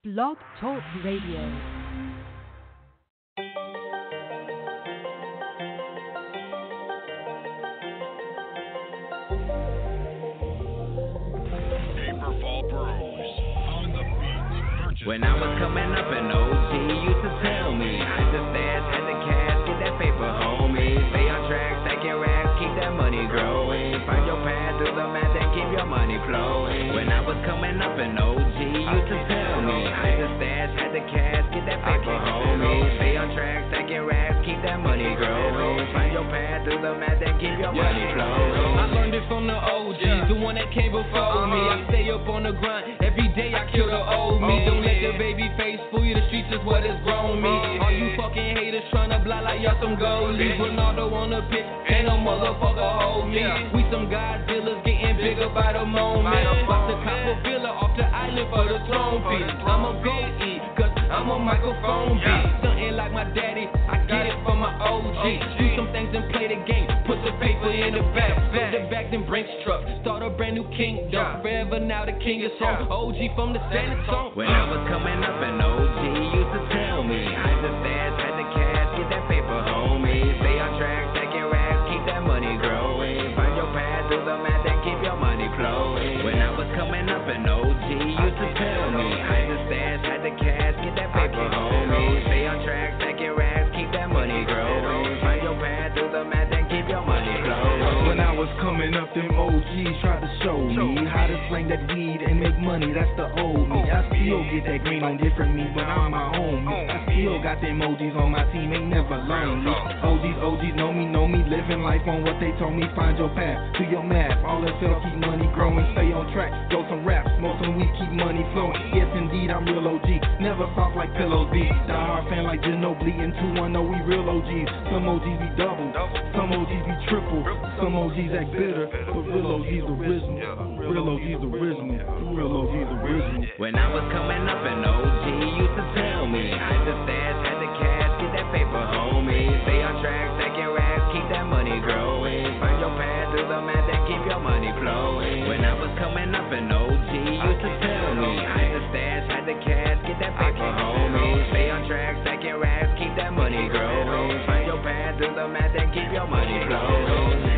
Blog Talk Radio. When I was coming up in OG, used to tell me I just dash, had the cash, get that paper, homie. Stay on track, stacking racks, keep that money growing. Find your path through the math and keep your money flowing. When I was coming up in OG, used to tell me I just dash, had the cash, get that paper, homie. Stay on track, stacking racks, keep that money growing. Find your path through the math and keep your money flowing. I learned it from the OGs, the one that came before me. I stay up on the grind, every day I kill the old me. Don't let the baby face fool you, the streets is what has grown me. All you fucking haters tryna blind like y'all some goalies. Ronaldo on the pitch, ain't no motherfucker hold me. We some Godzillas getting bigger by the moment. About to cop a villa off the island for the throne piece. I'ma go eat, cause I'm a microphone beat. Something like my daddy, I get it from my OG. Do some things and play the game, put the paper in the back. Build the back, then Brinks truck, start a brand new kingdom. Forever now the king is home, OG from the San Antonio. When I was coming up in OG, used to tell me I just dash, had the cash, get that paper, homie. Stay on track, stacking racks, keep that money growing. Find your path through the math and keep your money flowing. When I was coming up in OG, used to tell me I just dash, had the cash, get that paper, homie. Stay on track, stacking racks, keep that money growing. Find your path through the math and keep your money flowing. When I was coming up, them OGs tried to show me how to slang that weed and make money. That's the old me. I still get that green on different me, but I'm my own me. I still got them OGs on my team, ain't never learned me. OGs know me, living life on what they told me. Find your path to your math. All that sell, keep money growing, stay on track. Go some raps, smoke some weed, keep money flowing. Yes, indeed, I'm real OG. Never soft like pillows be. Die hard fan like Ginobili and 210. We real OGs. Some OGs be double, some OGs be triple, some OGs act bitter, but real OGs original. Real OGs original. Real OGs original. When I was coming up in OG, used to tell me I just dash, had the cash, get that paper, homie. Stay on track, stacking racks, keep that money growing. Find your path through the math and keep your money flowing. When I was coming up in OG, used to tell me I just dash, had the cash, get that paper, homie. Stay on track, stacking racks, keep that money growing. Find your path through the math and keep your money flowing.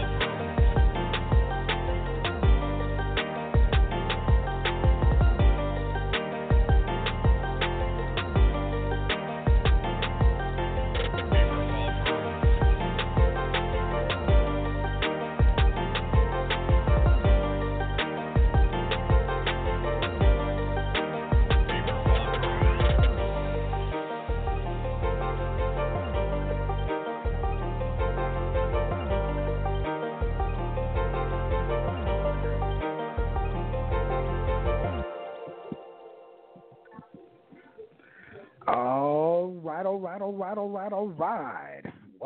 All right.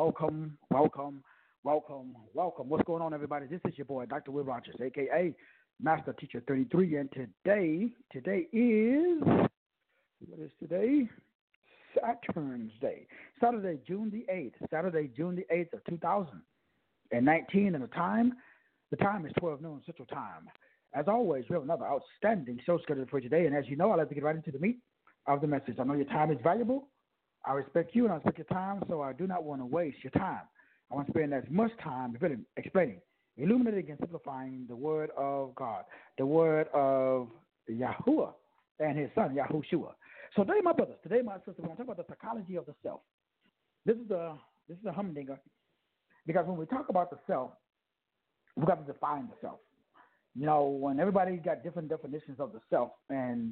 Welcome. What's going on, everybody? This is your boy, Dr. Will Rogers, a.k.a. Master Teacher 33, and today is, what is today? Saturn's Day. Saturday, June the 8th of 2019, and the time is 12 noon Central Time. As always, we have another outstanding show scheduled for today, and as you know, I'd like to get right into the meat of the message. I know your time is valuable. I respect you and I respect your time, so I do not want to waste your time. I want to spend as much time explaining, illuminating, and simplifying the Word of God, the Word of Yahuwah and His Son, Yahushua. So today, my brothers, my sisters, we're going to talk about the psychology of the self. This is a humdinger, because when we talk about the self, we've got to define the self. You know, when everybody got different definitions of the self, and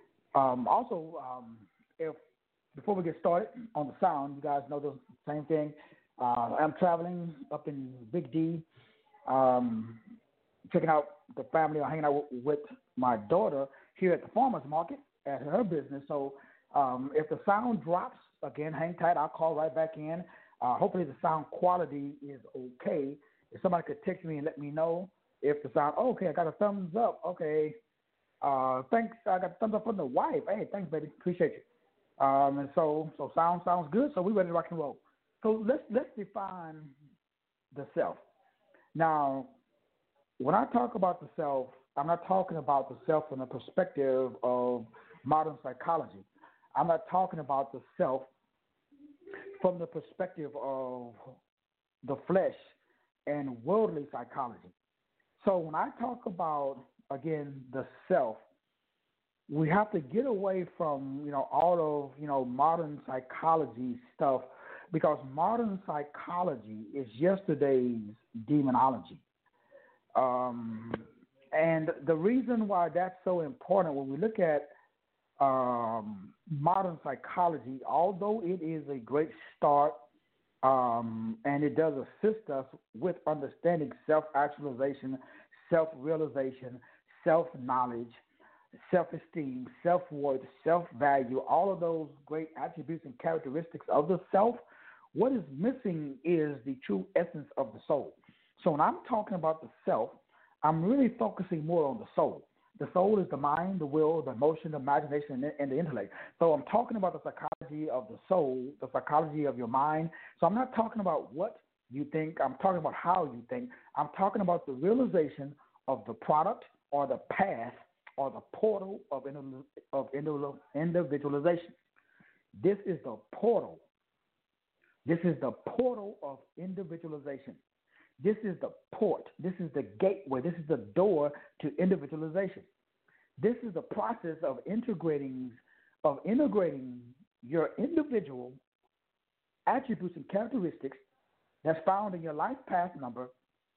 before we get started on the sound, you guys know the same thing. I'm traveling up in Big D, checking out the family, or hanging out with my daughter here at the farmer's market at her business. So if the sound drops, again, hang tight. I'll call right back in. Hopefully the sound quality is okay. If somebody could text me and let me know if the sound, okay, I got a thumbs up. Okay. Thanks. I got a thumbs up from the wife. Hey, thanks, baby. Appreciate you. And so sounds good. So we're ready to rock and roll. So let's define the self. Now, when I talk about the self, I'm not talking about the self from the perspective of modern psychology. I'm not talking about the self from the perspective of the flesh and worldly psychology. So when I talk about, again, the self, we have to get away from, all of, modern psychology stuff, because modern psychology is yesterday's demonology. And the reason why that's so important, when we look at modern psychology, although it is a great start, and it does assist us with understanding self-actualization, self-realization, self-knowledge, self-esteem, self-worth, self-value, all of those great attributes and characteristics of the self, what is missing is the true essence of the soul. So when I'm talking about the self, I'm really focusing more on the soul. The soul is the mind, the will, the emotion, the imagination, and the intellect. So I'm talking about the psychology of the soul, the psychology of your mind. So I'm not talking about what you think. I'm talking about how you think. I'm talking about the realization of the product or the path or the portal of individualization. This is the portal. This is the portal of individualization. This is the port. This is the gateway. This is the door to individualization. This is the process of integrating your individual attributes and characteristics that's found in your life path number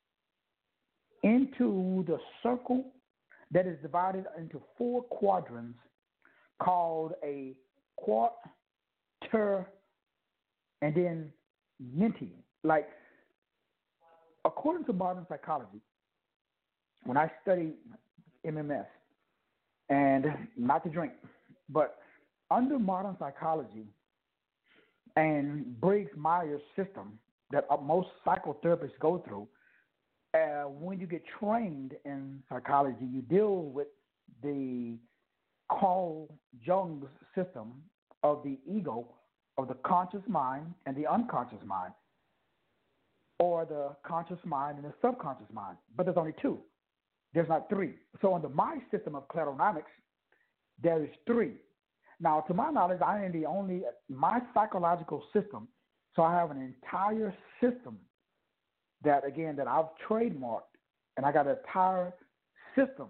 into the circle that is divided into 4 quadrants called a quarter and then menti. Like, according to modern psychology, when I studied MMS, and not to drink, but under modern psychology and Briggs-Myers system that most psychotherapists go through, when you get trained in psychology, you deal with the Carl Jung's system of the ego, of the conscious mind and the unconscious mind, or the conscious mind and the subconscious mind. But there's only 2. There's not 3. So under my system of cladonomics, there is 3. Now, to my knowledge, I am the only, my psychological system, so I have an entire system that, again, that I've trademarked, and I got an entire system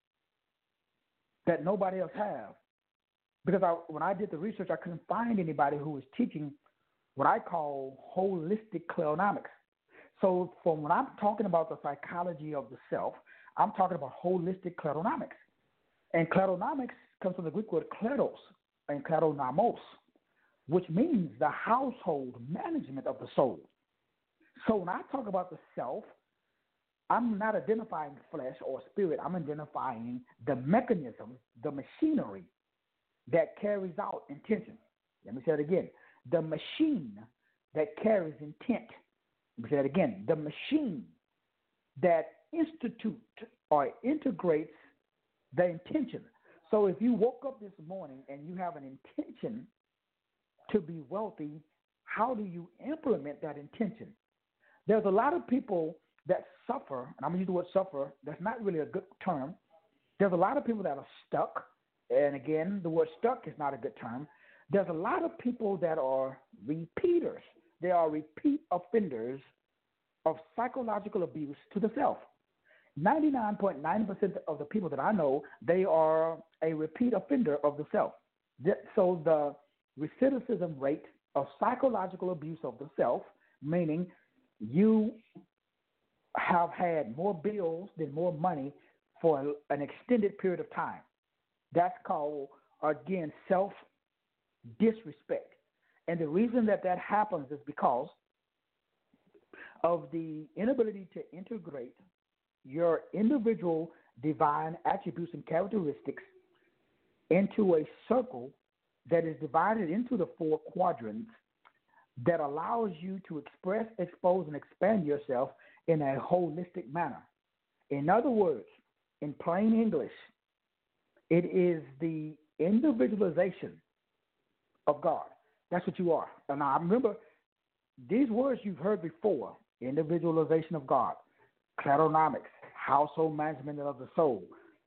that nobody else has. Because when I did the research, I couldn't find anybody who was teaching what I call holistic cladonomics. So from when I'm talking about the psychology of the self, I'm talking about holistic cladonomics. And cladonomics comes from the Greek word kledos and kladonamos, which means the household management of the soul. So when I talk about the self, I'm not identifying flesh or spirit. I'm identifying the mechanism, the machinery that carries out intention. Let me say it again. The machine that carries intent. Let me say it again. The machine that institutes or integrates the intention. So if you woke up this morning and you have an intention to be wealthy, how do you implement that intention? There's a lot of people that suffer, and I'm going to use the word suffer. That's not really a good term. There's a lot of people that are stuck, and again, the word stuck is not a good term. There's a lot of people that are repeaters. They are repeat offenders of psychological abuse to the self. 99.9% of the people that I know, they are a repeat offender of the self. So the recidivism rate of psychological abuse of the self, meaning you have had more bills than more money for an extended period of time. That's called, again, self-disrespect. And the reason that happens is because of the inability to integrate your individual divine attributes and characteristics into a circle that is divided into the 4 quadrants that allows you to express, expose, and expand yourself in a holistic manner. In other words, in plain English, it is the individualization of God. That's what you are. And I remember these words you've heard before: individualization of God, cladonomics, household management of the soul,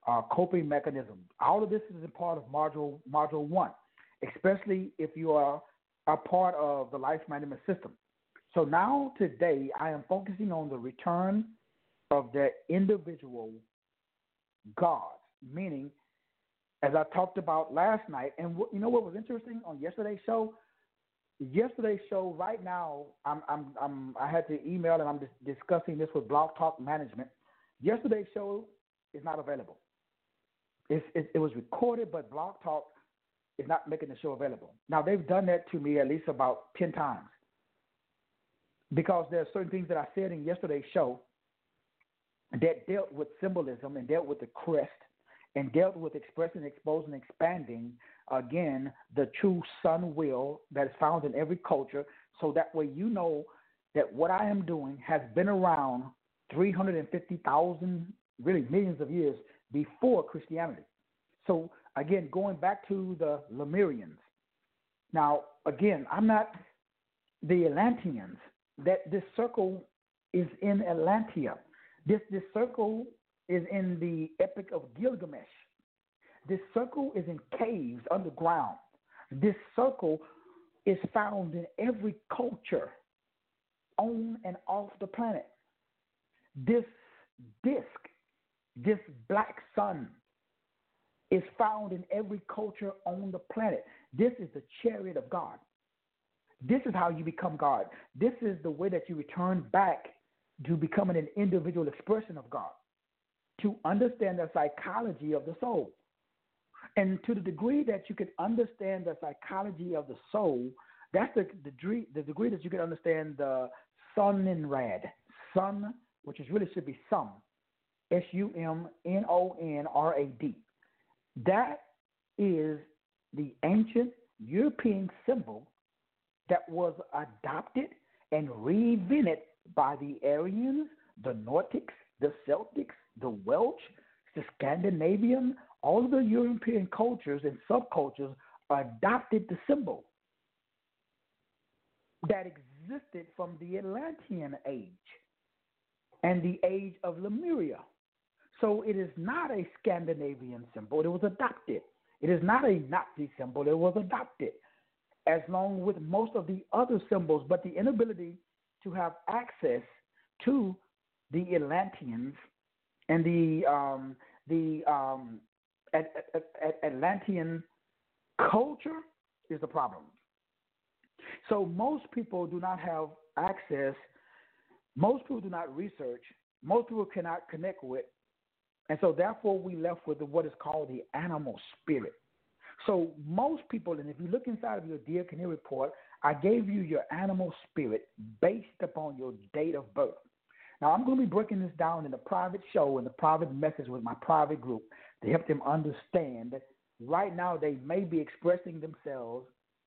coping mechanism. All of this is a part of module 1, especially if you are a part of the life management system. So now today I am focusing on the return of the individual God, meaning, as I talked about last night, and you know what was interesting on yesterday's show? Yesterday's show, right now, I had to email and I'm discussing this with Blog Talk Management. Yesterday's show is not available. It was recorded, but Blog Talk is not making the show available. Now, they've done that to me at least about 10 times because there are certain things that I said in yesterday's show that dealt with symbolism and dealt with the crest and dealt with expressing, exposing, expanding, again, the true sun will that is found in every culture, so that way you know that what I am doing has been around 350,000, really millions of years before Christianity. So, again, going back to the Lemurians. Now, again, I'm not the Atlanteans. That this circle is in Atlantia. This circle is in the Epic of Gilgamesh. This circle is in caves underground. This circle is found in every culture on and off the planet. This disk, this black sun, is found in every culture on the planet. This is the chariot of God. This is how you become God. This is the way that you return back to becoming an individual expression of God, to understand the psychology of the soul. And to the degree that you can understand the psychology of the soul, that's the degree that you can understand the Sumnonrad. Sun, which is really should be Sum, Sumnonrad. That is the ancient European symbol that was adopted and reinvented by the Aryans, the Nordics, the Celtics, the Welsh, the Scandinavian, all of the European cultures and subcultures adopted the symbol that existed from the Atlantean age and the age of Lemuria. So it is not a Scandinavian symbol. It was adopted. It is not a Nazi symbol. It was adopted, as long with most of the other symbols, but the inability to have access to the Atlanteans and the Atlantean culture is the problem. So most people do not have access. Most people do not research. Most people cannot connect with. And so therefore we left with what is called the animal spirit. So most people, and if you look inside of your Dear Canary report, I gave you your animal spirit based upon your date of birth. Now, I'm going to be breaking this down in a private show, in a private message with my private group to help them understand that right now they may be expressing themselves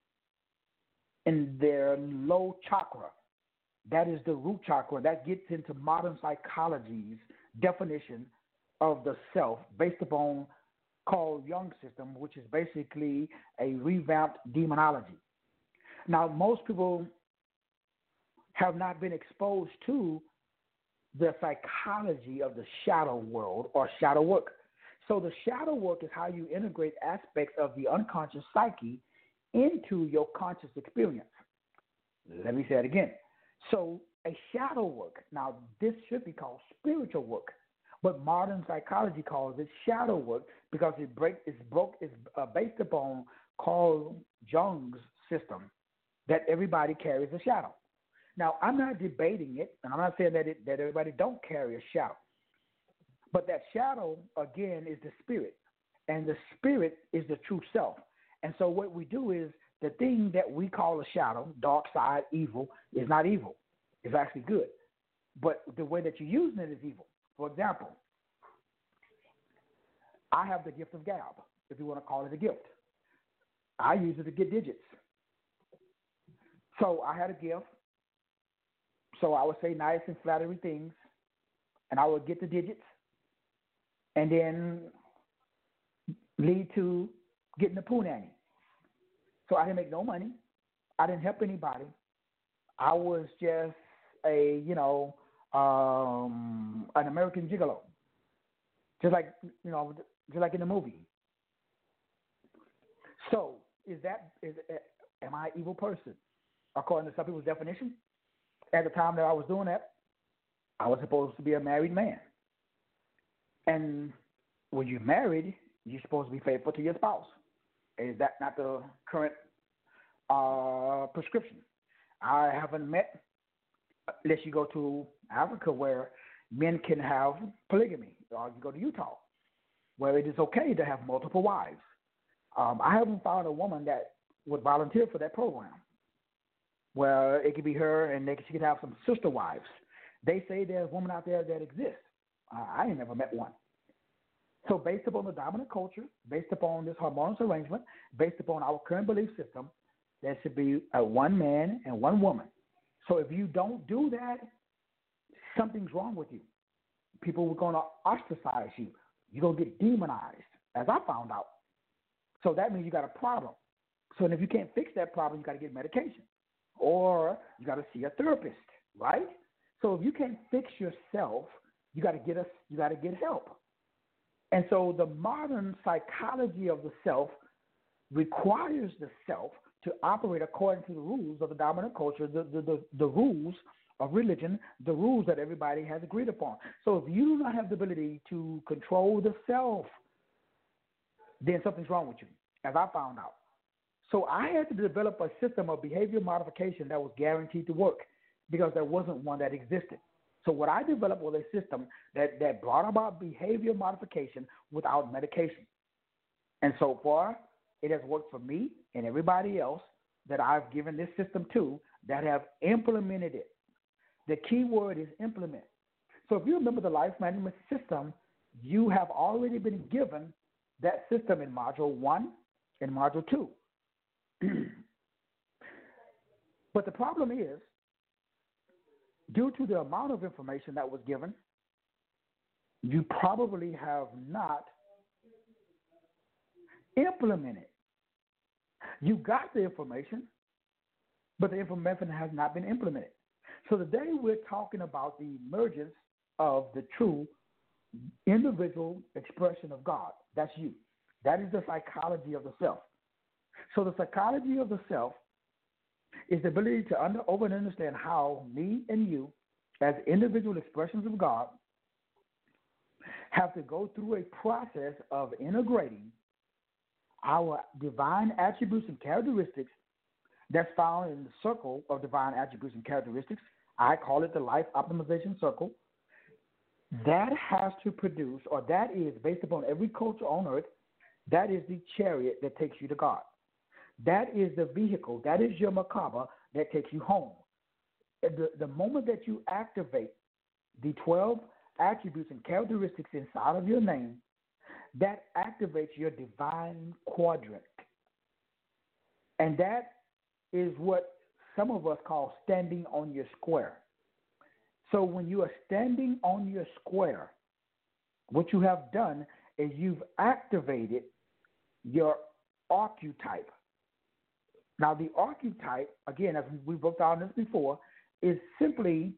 in their low chakra. That is the root chakra. That gets into modern psychology's definition of the self based upon Carl Jung system, which is basically a revamped demonology. Now, most people have not been exposed to the psychology of the shadow world or shadow work. So the shadow work is how you integrate aspects of the unconscious psyche into your conscious experience. Let me say it again. So a shadow work, now this should be called spiritual work, but modern psychology calls it shadow work because it's based upon Carl Jung's system that everybody carries a shadow. Now, I'm not debating it, and I'm not saying that everybody don't carry a shadow. But that shadow, again, is the spirit, and the spirit is the true self. And so what we do is the thing that we call a shadow, dark side, evil, is not evil. It's actually good. But the way that you're using it is evil. For example, I have the gift of gab, if you want to call it a gift. I use it to get digits. So I had a gift. So I would say nice and flattering things, and I would get the digits, and then lead to getting a punani. So I didn't make no money. I didn't help anybody. I was just an American gigolo. just like just like in the movie. So, am I an evil person? According to some people's definition, at the time that I was doing that, I was supposed to be a married man. And when you're married, you're supposed to be faithful to your spouse. Is that not the current prescription? I haven't met, unless you go to Africa where men can have polygamy, or you go to Utah, where it is okay to have multiple wives. I haven't found a woman that would volunteer for that program, where it could be her and she could have some sister wives. They say there's women out there that exist. I ain't never met one. So based upon the dominant culture, based upon this harmonious arrangement, based upon our current belief system, there should be a one man and one woman. So if you don't do that, something's wrong with you. People are going to ostracize you. You're going to get demonized, as I found out. So that means you got a problem. So if you can't fix that problem, you got to get medication. Or you got to see a therapist, right? So if you can't fix yourself, you got to get help. And so the modern psychology of the self requires the self to operate according to the rules of the dominant culture, the rules of religion, the rules that everybody has agreed upon. So if you do not have the ability to control the self, then something's wrong with you, as I found out. So I had to develop a system of behavior modification that was guaranteed to work because there wasn't one that existed. So what I developed was a system that brought about behavior modification without medication. And so far, it has worked for me and everybody else that I've given this system to that have implemented it. The key word is implement. So if you remember the life management system, you have already been given that system in Module 1 and Module 2. But the problem is, due to the amount of information that was given, you probably have not implemented. You got the information, but the information has not been implemented. So today we're talking about the emergence of the true individual expression of God. That's you. That is the psychology of the self. So the psychology of the self is the ability to understand how me and you, as individual expressions of God, have to go through a process of integrating our divine attributes and characteristics that's found in the circle of divine attributes and characteristics. I call it the life optimization circle. That has to produce, or that is based upon every culture on earth, that is the chariot that takes you to God. That is the vehicle, that is your Merkaba that takes you home. The moment that you activate the 12 attributes and characteristics inside of your name, that activates your divine quadrant. And that is what some of us call standing on your square. So when you are standing on your square, what you have done is you've activated your archetype. Now, the archetype, again, as we broke down this before, is simply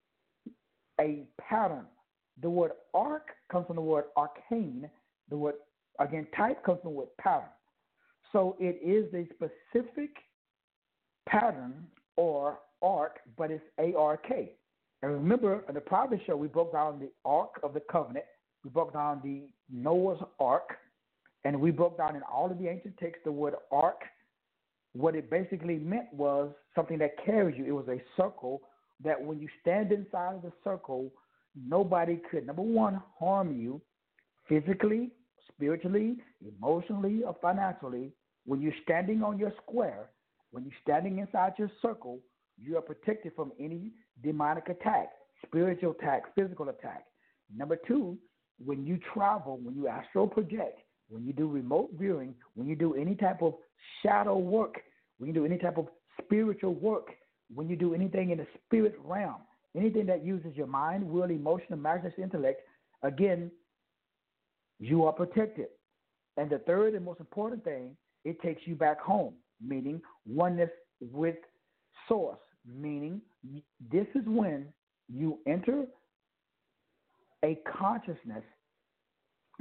a pattern. The word arc comes from the word arcane. The word, again, type comes from the word pattern. So it is a specific pattern or arc, but it's A-R-K. And remember, in the previous show, we broke down the Ark of the Covenant. We broke down the Noah's Ark. And we broke down in all of the ancient texts the word ark. What it basically meant was something that carries you. It was a circle that when you stand inside of the circle, nobody could, number one, harm you physically, spiritually, emotionally, or financially. When you're standing on your square, when you're standing inside your circle, you are protected from any demonic attack, spiritual attack, physical attack. Number two, when you travel, when you astral project, when you do remote viewing, when you do any type of shadow work, when you do any type of spiritual work, when you do anything in the spirit realm, anything that uses your mind, will, emotion, imagination, intellect, again, you are protected. And the third and most important thing, it takes you back home, meaning oneness with source, meaning this is when you enter a consciousness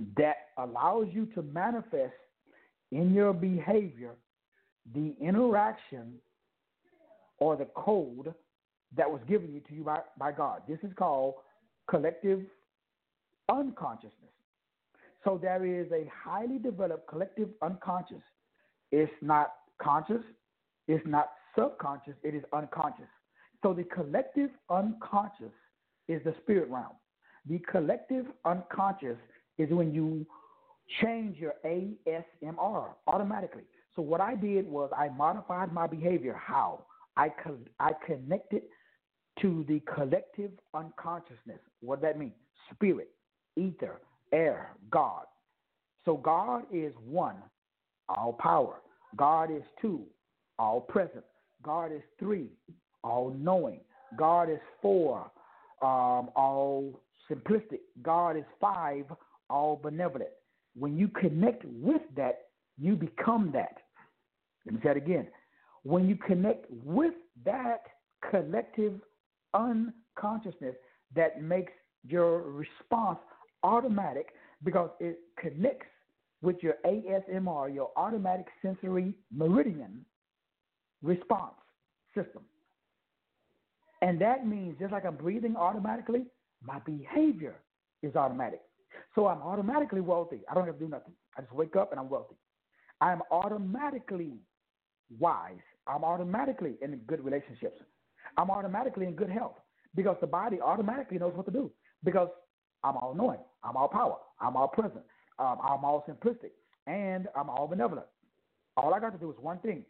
that allows you to manifest in your behavior the interaction or the code that was given to you by God. This is called collective unconsciousness. So there is a highly developed collective unconscious. It's not conscious, it's not subconscious, it is unconscious. So the collective unconscious is the spirit realm. The collective unconscious is when you change your ASMR automatically. So what I did was I modified my behavior. How? I connected to the collective unconsciousness. What does that mean? Spirit, ether, air, God. So God is one, all power. God is two, all present. God is three, all knowing. God is four, all simplistic. God is five, all benevolent. When you connect with that, you become that. Let me say it again. When you connect with that collective unconsciousness, that makes your response automatic because it connects with your ASMR, your automatic sensory meridian response system. And that means just like I'm breathing automatically, my behavior is automatic. So I'm automatically wealthy. I don't have to do nothing. I just wake up and I'm wealthy. I'm automatically wise. I'm automatically in good relationships. I'm automatically in good health because the body automatically knows what to do because I'm all knowing. I'm all power. I'm all present. I'm all simplistic. And I'm all benevolent. All I got to do is one thing.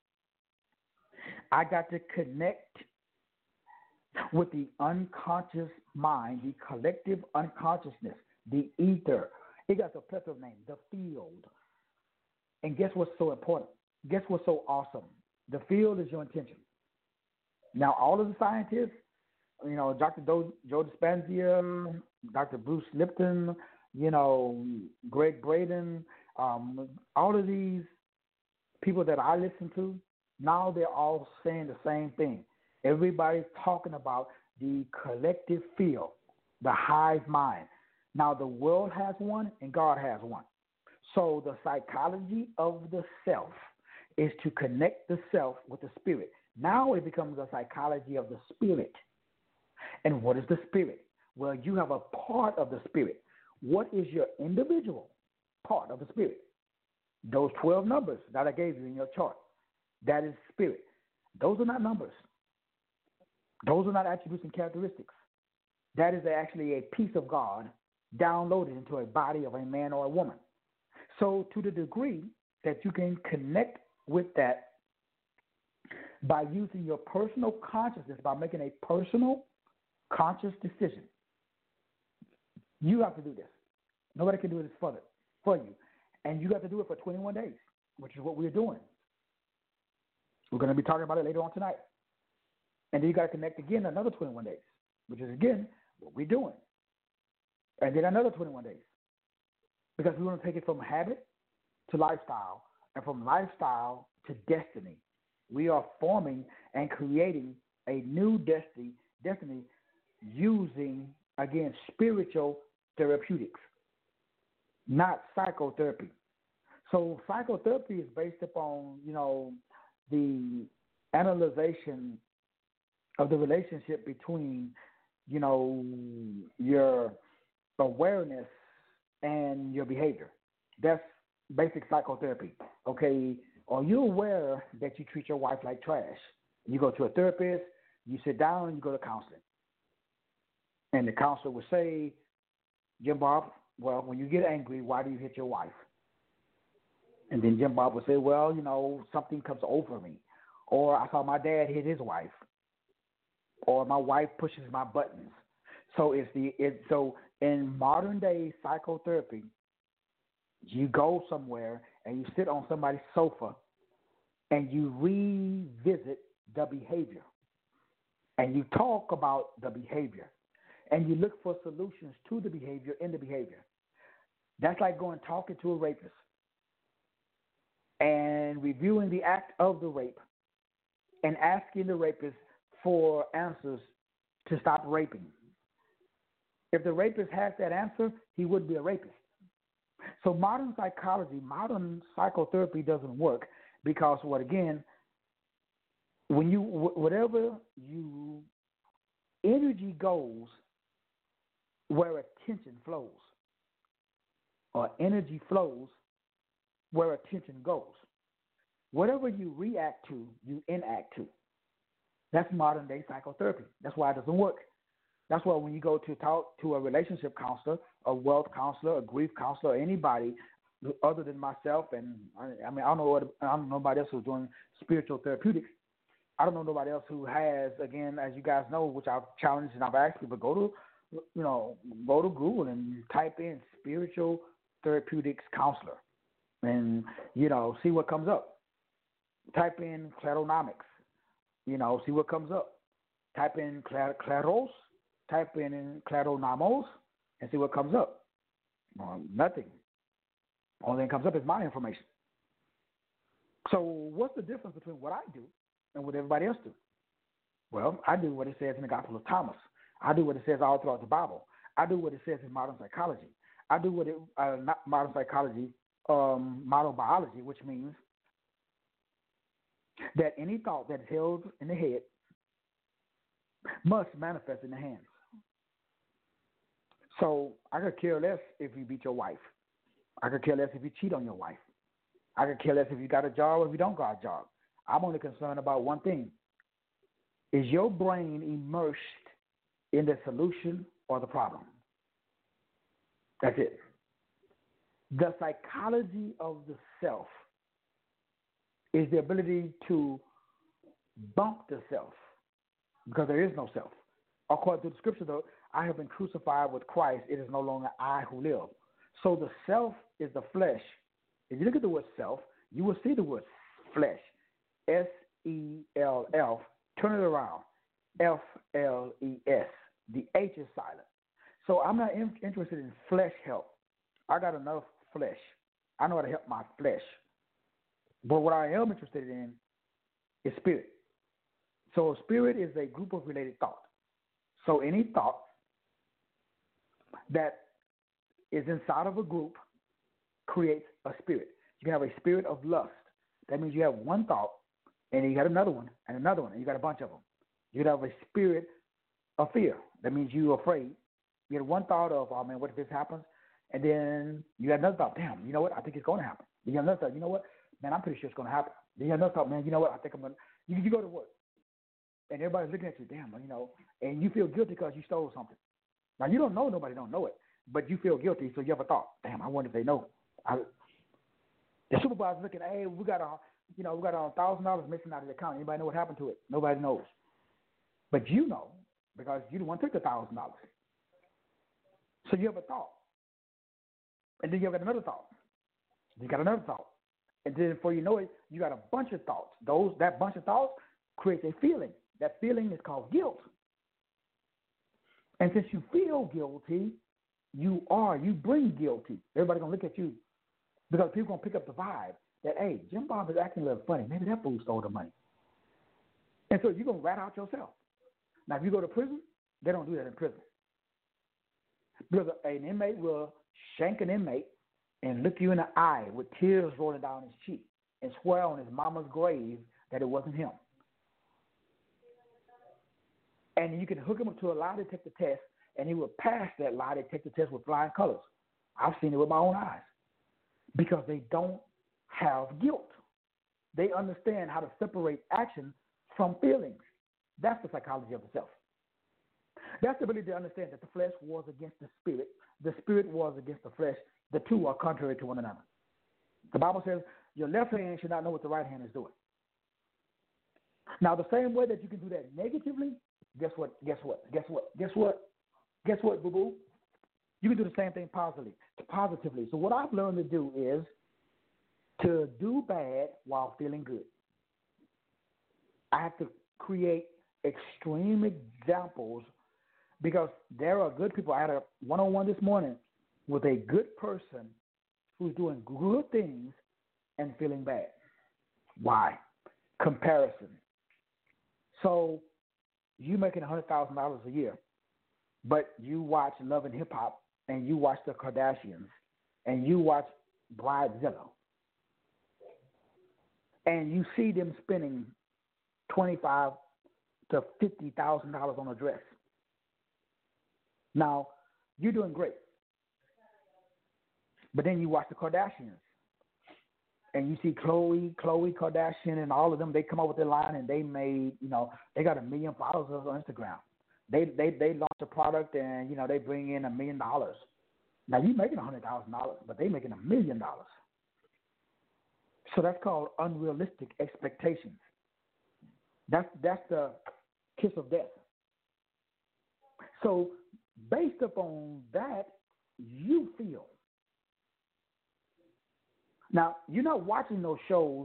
I got to connect with the unconscious mind, the collective unconsciousness, the ether. It got a plethora of names, the field. And guess what's so important? Guess what's so awesome? The field is your intention. Now, all of the scientists, you know, Dr. Joe Dispenza, Dr. Bruce Lipton, you know, Greg Braden, all of these people that I listen to, now they're all saying the same thing. Everybody's talking about the collective field, the hive mind. Now, the world has one and God has one. So the psychology of the self is to connect the self with the spirit. Now it becomes a psychology of the spirit. And what is the spirit? Well, you have a part of the spirit. What is your individual part of the spirit? Those 12 numbers that I gave you in your chart, that is spirit. Those are not numbers. Those are not attributes and characteristics. That is actually a piece of God downloaded into a body of a man or a woman. So to the degree that you can connect with that by using your personal consciousness, by making a personal conscious decision, you have to do this. Nobody can do this for you. And you have to do it for 21 days, which is what we're doing. We're going to be talking about it later on tonight. And then you got to connect again another 21 days, which is, again, what we're doing. And then another 21 days. Because we want to take it from habit to lifestyle and from lifestyle to destiny. We are forming and creating a new destiny using, again, spiritual therapeutics, not psychotherapy. So psychotherapy is based upon, you know, the analyzation of the relationship between, you know, your awareness and your behavior. That's basic psychotherapy. Okay, are you aware that you treat your wife like trash? You go to a therapist, you sit down, and you go to counseling. And the counselor will say, Jim Bob, well, when you get angry, why do you hit your wife? And then Jim Bob will say, well, you know, something comes over me. Or I saw my dad hit his wife. Or my wife pushes my buttons. So so in modern day psychotherapy, you go somewhere and you sit on somebody's sofa and you revisit the behavior. And you talk about the behavior. And you look for solutions to the behavior in the behavior. That's like going talking to a rapist and reviewing the act of the rape and asking the rapist for answers to stop raping. If the rapist has that answer, he wouldn't be a rapist. So modern psychology, modern psychotherapy doesn't work because when you whatever you energy goes where attention flows, or energy flows where attention goes. Whatever you react to, you enact to. That's modern day psychotherapy. That's why it doesn't work. That's why when you go to talk to a relationship counselor, a wealth counselor, a grief counselor, or anybody other than myself, and I don't know nobody else who's doing spiritual therapeutics. I don't know nobody else who has, again, as you guys know, which I've challenged and I've asked people, go to Google and type in spiritual therapeutics counselor, and see what comes up. Type in cladonomics, see what comes up. Type in clados, type in cladonamos, and see what comes up. Nothing. Only thing that comes up is my information. So what's the difference between what I do and what everybody else do? Well, I do what it says in the Gospel of Thomas. I do what it says all throughout the Bible. I do what it says in modern psychology. I do what not modern psychology, modern biology, which means that any thought that is held in the head must manifest in the hands. So I could care less if you beat your wife. I could care less if you cheat on your wife. I could care less if you got a job or if you don't got a job. I'm only concerned about one thing. Is your brain immersed in the solution or the problem? That's it. The psychology of the self is the ability to bump the self, because there is no self. According to the scripture, though, I have been crucified with Christ. It is no longer I who live. So the self is the flesh. If you look at the word self, you will see the word flesh. S-E-L-F. Turn it around. F-L-E-S. The H is silent. So I'm not interested in flesh help. I got enough flesh. I know how to help my flesh. But what I am interested in is spirit. So spirit is a group of related thoughts. So any thought that is inside of a group creates a spirit. You can have a spirit of lust. That means you have one thought, and then you got another one, and another one, and you got a bunch of them. You can have a spirit of fear. That means you're afraid. You had one thought of, oh man, what if this happens? And then you got another thought, damn, you know what? I think it's going to happen. Then you have another thought, you know what? Man, I'm pretty sure it's going to happen. Then you have another thought, man, you know what? I think I'm going to. You go to work, and everybody's looking at you, damn, and you feel guilty because you stole something. Now, you don't know, nobody don't know it, but you feel guilty, so you have a thought, damn, I wonder if they know. The supervisor's looking, hey, we got $1,000 missing out of the account. Anybody know what happened to it? Nobody knows. But you know, because you the one took the $1,000. So you have a thought. And then you have another thought. You got another thought. And then before you know it, you got a bunch of thoughts. That bunch of thoughts creates a feeling. That feeling is called guilt. And since you feel guilty, you bring guilty. Everybody's going to look at you. Because people going to pick up the vibe that, hey, Jim Bob is acting a little funny. Maybe that fool stole the money. And so you're going to rat out yourself. Now, if you go to prison, they don't do that in prison. Because an inmate will shank an inmate and look you in the eye with tears rolling down his cheek and swear on his mama's grave that it wasn't him. And you can hook him up to a lie detector test, and he will pass that lie detector test with flying colors. I've seen it with my own eyes. Because they don't have guilt. They understand how to separate action from feelings. That's the psychology of the self. That's the ability to understand that the flesh wars against the spirit wars against the flesh. The two are contrary to one another. The Bible says your left hand should not know what the right hand is doing. Now, the same way that you can do that negatively, guess what, boo-boo? You can do the same thing positively. So what I've learned to do is to do bad while feeling good. I have to create extreme examples because there are good people. I had a one-on-one this morning with a good person who's doing good things and feeling bad. Why? Comparison. So you making $100,000 a year, but you watch Love and Hip Hop and you watch the Kardashians, and you watch Bridezilla, and you see them spending $25,000 to $50,000 on a dress. Now, you're doing great. But then you watch the Kardashians, and you see Khloe Kardashian and all of them. They come up with their line, and they made, they got 1 million followers on Instagram. They launched a product, and, they bring in $1 million. Now, you're making $100,000, but they making $1 million. So that's called unrealistic expectations. That's the kiss of death. So based upon that, you feel. Now, you're not watching those shows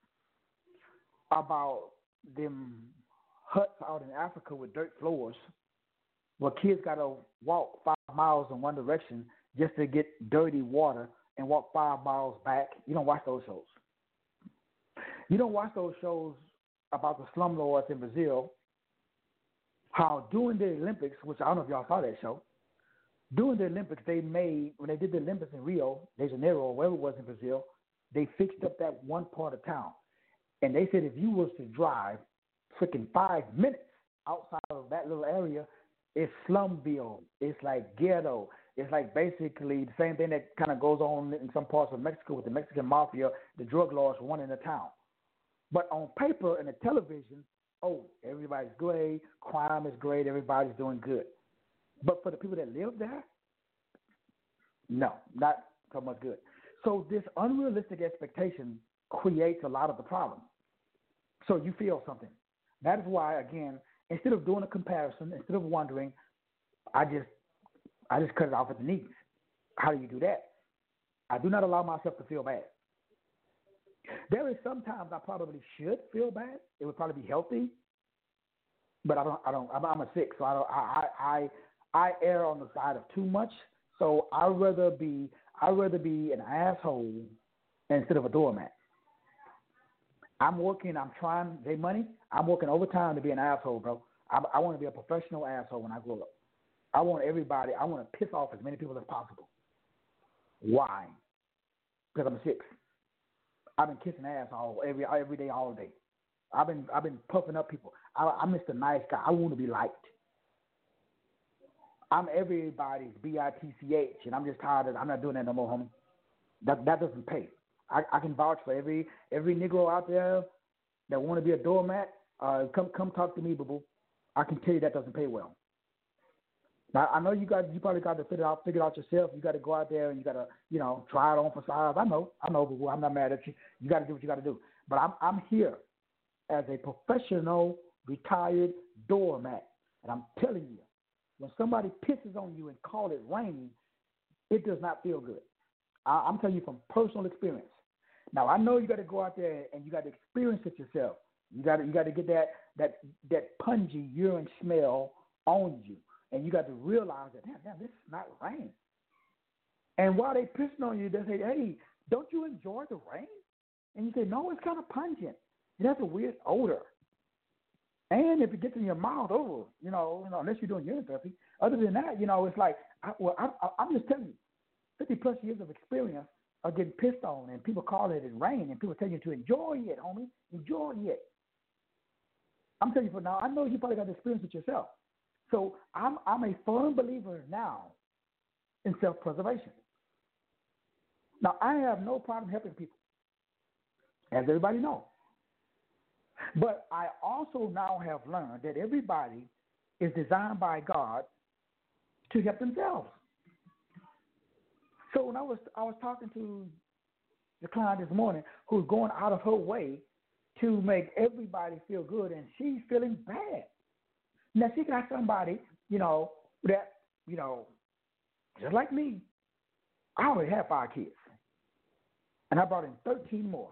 about them huts out in Africa with dirt floors where kids got to walk 5 miles in one direction just to get dirty water and walk 5 miles back. You don't watch those shows. You don't watch those shows about the slumlords in Brazil, how during the Olympics, which I don't know if y'all saw that show, during the Olympics, when they did the Olympics in Rio de Janeiro, or wherever it was in Brazil, they fixed up that one part of town. And they said if you was to drive freaking 5 minutes outside of that little area, it's Slumville. It's like ghetto. It's like basically the same thing that kind of goes on in some parts of Mexico with the Mexican mafia, the drug lords running the town. But on paper and the television, everybody's great, crime is great, everybody's doing good. But for the people that live there, no, not so much good. So this unrealistic expectation creates a lot of the problem. So you feel something. That is why, again, instead of doing a comparison, instead of wondering, I just cut it off at the knees. How do you do that? I do not allow myself to feel bad. There is sometimes I probably should feel bad. It would probably be healthy, but I don't. I'm a 6, so I err on the side of too much. So I'd rather be an asshole instead of a doormat. I'm trying to save money. I'm working overtime to be an asshole, bro. I want to be a professional asshole when I grow up. I want to piss off as many people as possible. Why? Because I'm a 6. I've been kissing ass every day, all day. I've been puffing up people. I'm Mr. Nice Guy. I want to be liked. I'm everybody's bitch, and I'm just tired of. I'm not doing that no more, homie. That doesn't pay. I can vouch for every Negro out there that want to be a doormat. Come talk to me, boo boo. I can tell you that doesn't pay well. Now I know you probably got to figure it out yourself. You got to go out there and you got to try it on for size. I know, boo boo. I'm not mad at you. You got to do what you got to do. But I'm here as a professional retired doormat, and I'm telling you, when somebody pisses on you and call it rain, it does not feel good. I'm telling you from personal experience. Now I know you got to go out there and you got to experience it yourself. You got to get that pungent urine smell on you, and you got to realize that damn, this is not rain. And while they pissing on you, they say, "Hey, don't you enjoy the rain?" And you say, "No, it's kind of pungent. It has a weird odor." And if it gets in your mouth, unless you're doing urine therapy, other than that, it's like, I'm just telling you, 50 plus years of experience of getting pissed on, and people call it rain, and people tell you to enjoy it, homie, enjoy it. I'm telling you for now, I know you probably got to experience it yourself. So I'm a firm believer now in self-preservation. Now, I have no problem helping people, as everybody knows. But I also now have learned that everybody is designed by God to help themselves. So when I was talking to the client this morning who's going out of her way to make everybody feel good, and she's feeling bad. Now she got somebody, that, just like me. I already have 5 kids, and I brought in 13 more.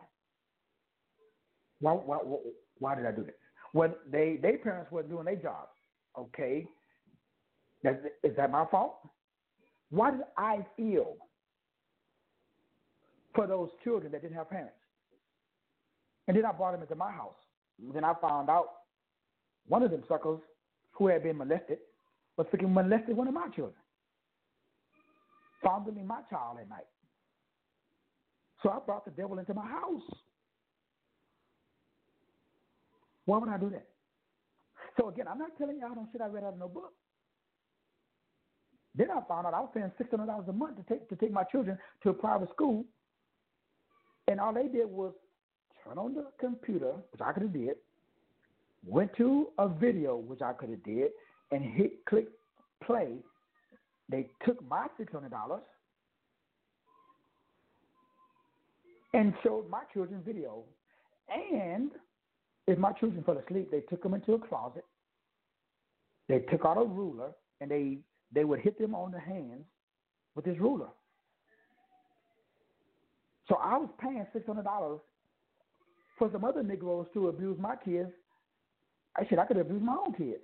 Why did I do that? Well, their parents weren't doing their job. Okay, is that my fault? Why did I feel for those children that didn't have parents? And then I brought them into my house. Then I found out one of them suckers who had been molested was freaking molested one of my children. Fondling my child at night. So I brought the devil into my house. Why would I do that? So again, I'm not telling y'all don't shit I read out of no book. Then I found out I was paying $600 a month to take my children to a private school, and all they did was turn on the computer, which I could have did, went to a video, which I could have did, and click play. They took my $600 and showed my children video. And if my children fell asleep, they took them into a closet. They took out a ruler, and they would hit them on the hands with this ruler. So I was paying $600 for some other Negroes to abuse my kids. I could abuse my own kids.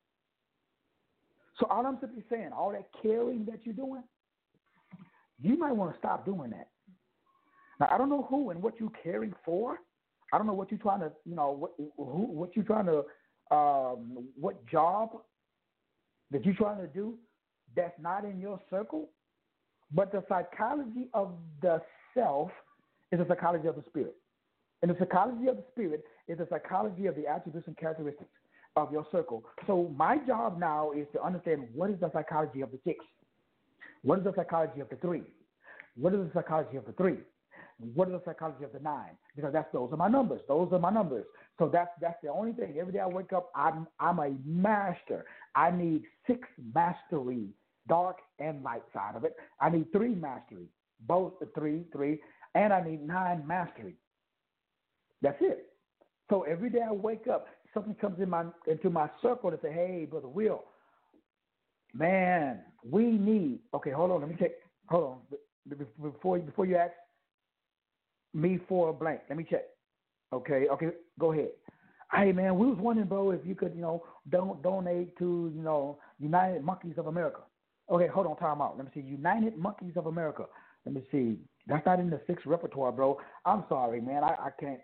So all I'm simply saying, all that caring that you're doing, you might want to stop doing that. Now, I don't know who and what you're caring for. I don't know what you're trying to, what you're trying to, what job that you're trying to do that's not in your circle. But the psychology of the self is the psychology of the spirit. And the psychology of the spirit is the psychology of the attributes and characteristics of your circle. So my job now is to understand what is the psychology of the 6? What is the psychology of the 3? What is the psychology of the 3? What is the psychology of the 9? Because those are my numbers. Those are my numbers. So that's the only thing. Every day I wake up, I'm a master. I need 6 mastery, dark and light side of it. I need 3 mastery, both the 3, and I need 9 mastery. That's it. So every day I wake up, something comes into my circle to say, hey, Brother Will, man, we need, okay, hold on, let me check. Hold on. Before you ask me for a blank, let me check. Okay, go ahead. Hey, man, we was wondering, bro, if you could, donate to, United Monkeys of America. Okay, hold on, time out. Let me see. United Monkeys of America. Let me see. That's not in the 6 repertoire, bro. I'm sorry, man. I can't.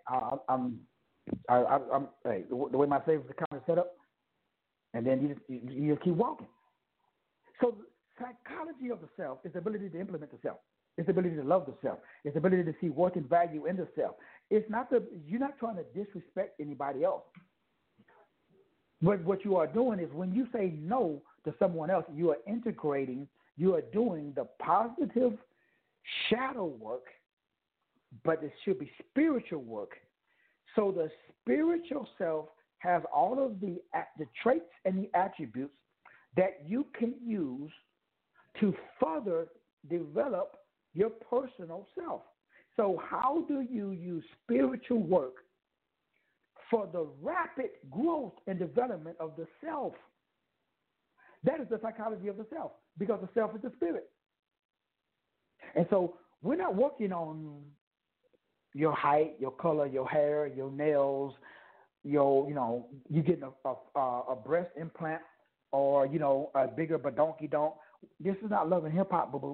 Hey, the way my savings account is set up, and then you just keep walking. So the psychology of the self is the ability to implement the self. It's the ability to love the self. It's the ability to see worth and value in the self. It's not you're not trying to disrespect anybody else. But what you are doing is when you say no to someone else, you are integrating, you are doing the positive shadow work, but it should be spiritual work. So the spiritual self has all of the traits and the attributes that you can use to further develop your personal self. So how do you use spiritual work for the rapid growth and development of the self? That is the psychology of the self, because the self is the spirit. And so we're not working on your height, your color, your hair, your nails, you getting a breast implant or, a bigger badonky donk. This is not Love and Hip Hop, boo-boo.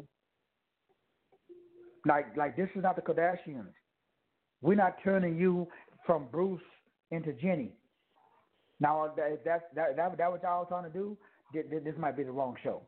Like this is not the Kardashians. We're not turning you from Bruce into Jenny. Now, that what y'all trying to do, this might be the wrong show.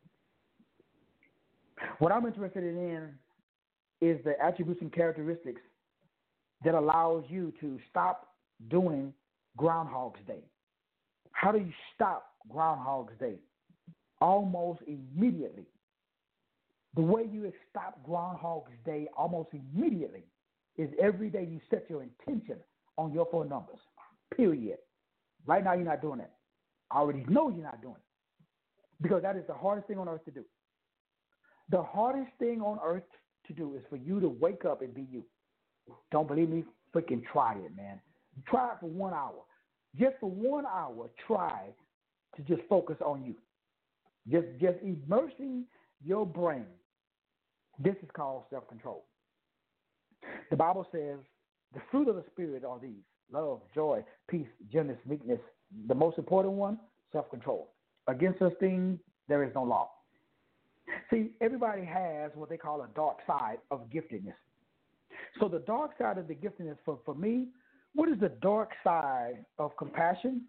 What I'm interested in is the attributes and characteristics that allows you to stop doing Groundhog's Day. How do you stop Groundhog's Day? Almost immediately. The way you stop Groundhog's Day almost immediately is every day you set your intention on your 4 numbers, period. Right now you're not doing that. I already know you're not doing it because that is the hardest thing on earth to do. The hardest thing on earth to do is for you to wake up and be you. Don't believe me? Freaking try it, man. Try it for 1 hour. Just for 1 hour, try to just focus on you. Just immersing your brain. This is called self-control. The Bible says the fruit of the Spirit are these: love, joy, peace, gentleness, meekness. The most important one, self-control. Against such things, there is no law. See, everybody has what they call a dark side of giftedness. So the dark side of the giftedness, for me, what is the dark side of compassion?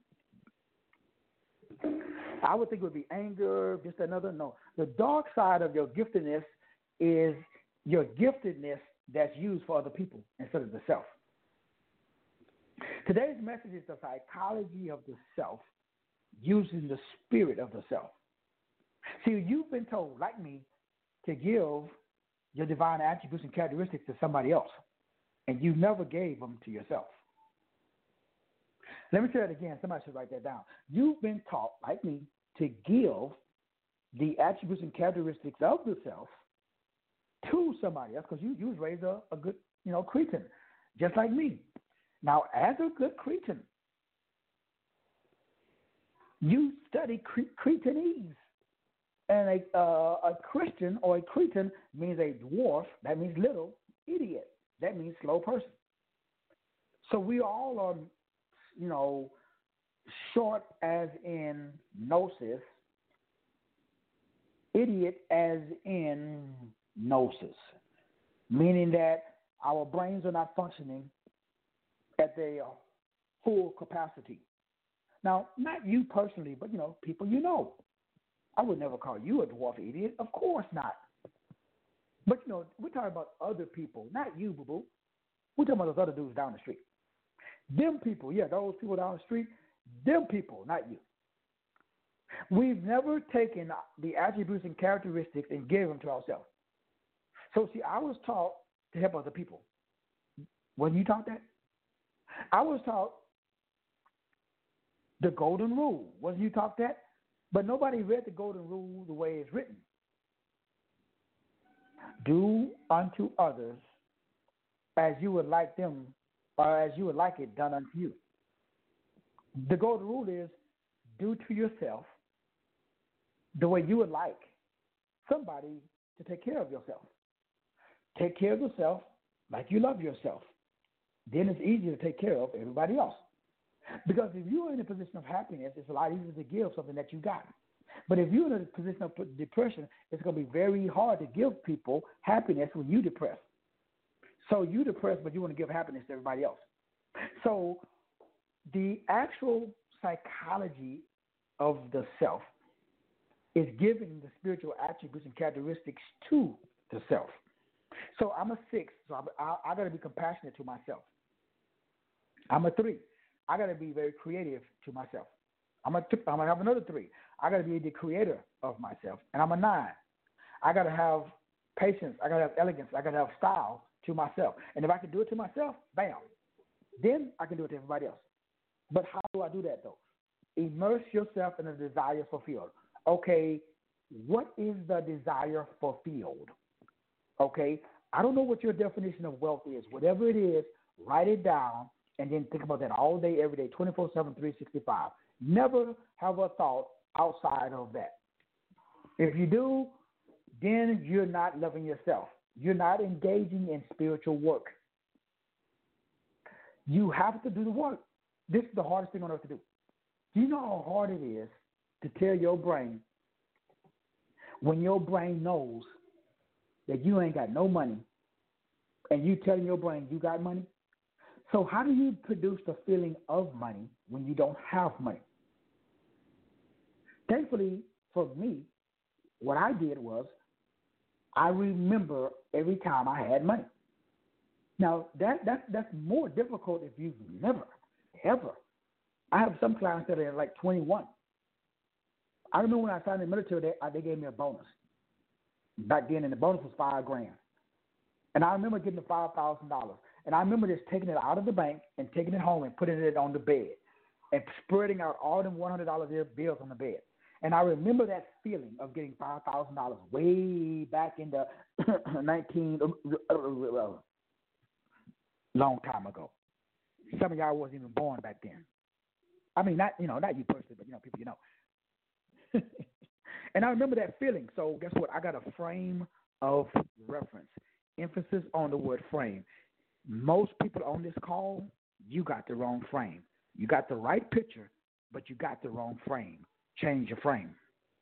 I would think it would be anger, just another. No. The dark side of your giftedness is your giftedness that's used for other people instead of the self. Today's message is the psychology of the self using the spirit of the self. See, you've been told, like me, to give your divine attributes and characteristics to somebody else, and you never gave them to yourself. Let me say that again. Somebody should write that down. You've been taught, like me, to give the attributes and characteristics of the self to somebody else because you was raised a good, Cretan, just like me. Now, as a good Cretan, you study Cretanese. And a Christian or a Cretan means a dwarf. That means little. Idiot. That means slow person. So we all are, short as in gnosis, idiot as in gnosis, meaning that our brains are not functioning at their full capacity. Now, not you personally, but, people you know. I would never call you a dwarf idiot. Of course not. But, we're talking about other people, not you, boo-boo. We're talking about those other dudes down the street. Them people, yeah, those people down the street, them people, not you. We've never taken the attributes and characteristics and gave them to ourselves. So, see, I was taught to help other people. Wasn't you taught that? I was taught the golden rule. Wasn't you taught that? But nobody read the golden rule the way it's written. Do unto others as you would like them, or as you would like it done unto you. The golden rule is do to yourself the way you would like somebody to take care of yourself. Take care of yourself like you love yourself. Then it's easier to take care of everybody else. Because if you're in a position of happiness, it's a lot easier to give something that you got. But if you're in a position of depression, it's going to be very hard to give people happiness when you're depressed. So you're depressed, but you want to give happiness to everybody else. So the actual psychology of the self is giving the spiritual attributes and characteristics to the self. So I'm a 6, so I got to be compassionate to myself. I'm a 3. I got to be very creative to myself. I'm going to have another 3. I got to be the creator of myself. And I'm a 9. I got to have patience. I got to have elegance. I got to have style to myself. And if I can do it to myself, bam, then I can do it to everybody else. But how do I do that, though? Immerse yourself in a desire fulfilled. Okay, what is the desire fulfilled? Okay, I don't know what your definition of wealth is. Whatever it is, write it down and then think about that all day, every day, 24/7, 365. Never have a thought outside of that. If you do, then you're not loving yourself. You're not engaging in spiritual work. You have to do the work. This is the hardest thing on earth to do. Do you know how hard it is to tell your brain when your brain knows that you ain't got no money and you telling your brain you got money? So how do you produce the feeling of money when you don't have money? Thankfully for me, what I did was I remember every time I had money. Now, that's more difficult if you've never, ever. I have some clients that are like 21. I remember when I signed in the military, they gave me a bonus. Back then, and the bonus was $5,000. And I remember getting the $5,000. And I remember just taking it out of the bank and taking it home and putting it on the bed and spreading out all them $100 bills on the bed. And I remember that feeling of getting $5,000 way back in the long time ago. Some of y'all wasn't even born back then. I mean, not you personally, but people you know. And I remember that feeling. So guess what? I got a frame of reference. Emphasis on the word frame. Most people on this call, you got the wrong frame. You got the right picture, but you got the wrong frame. Change your frame.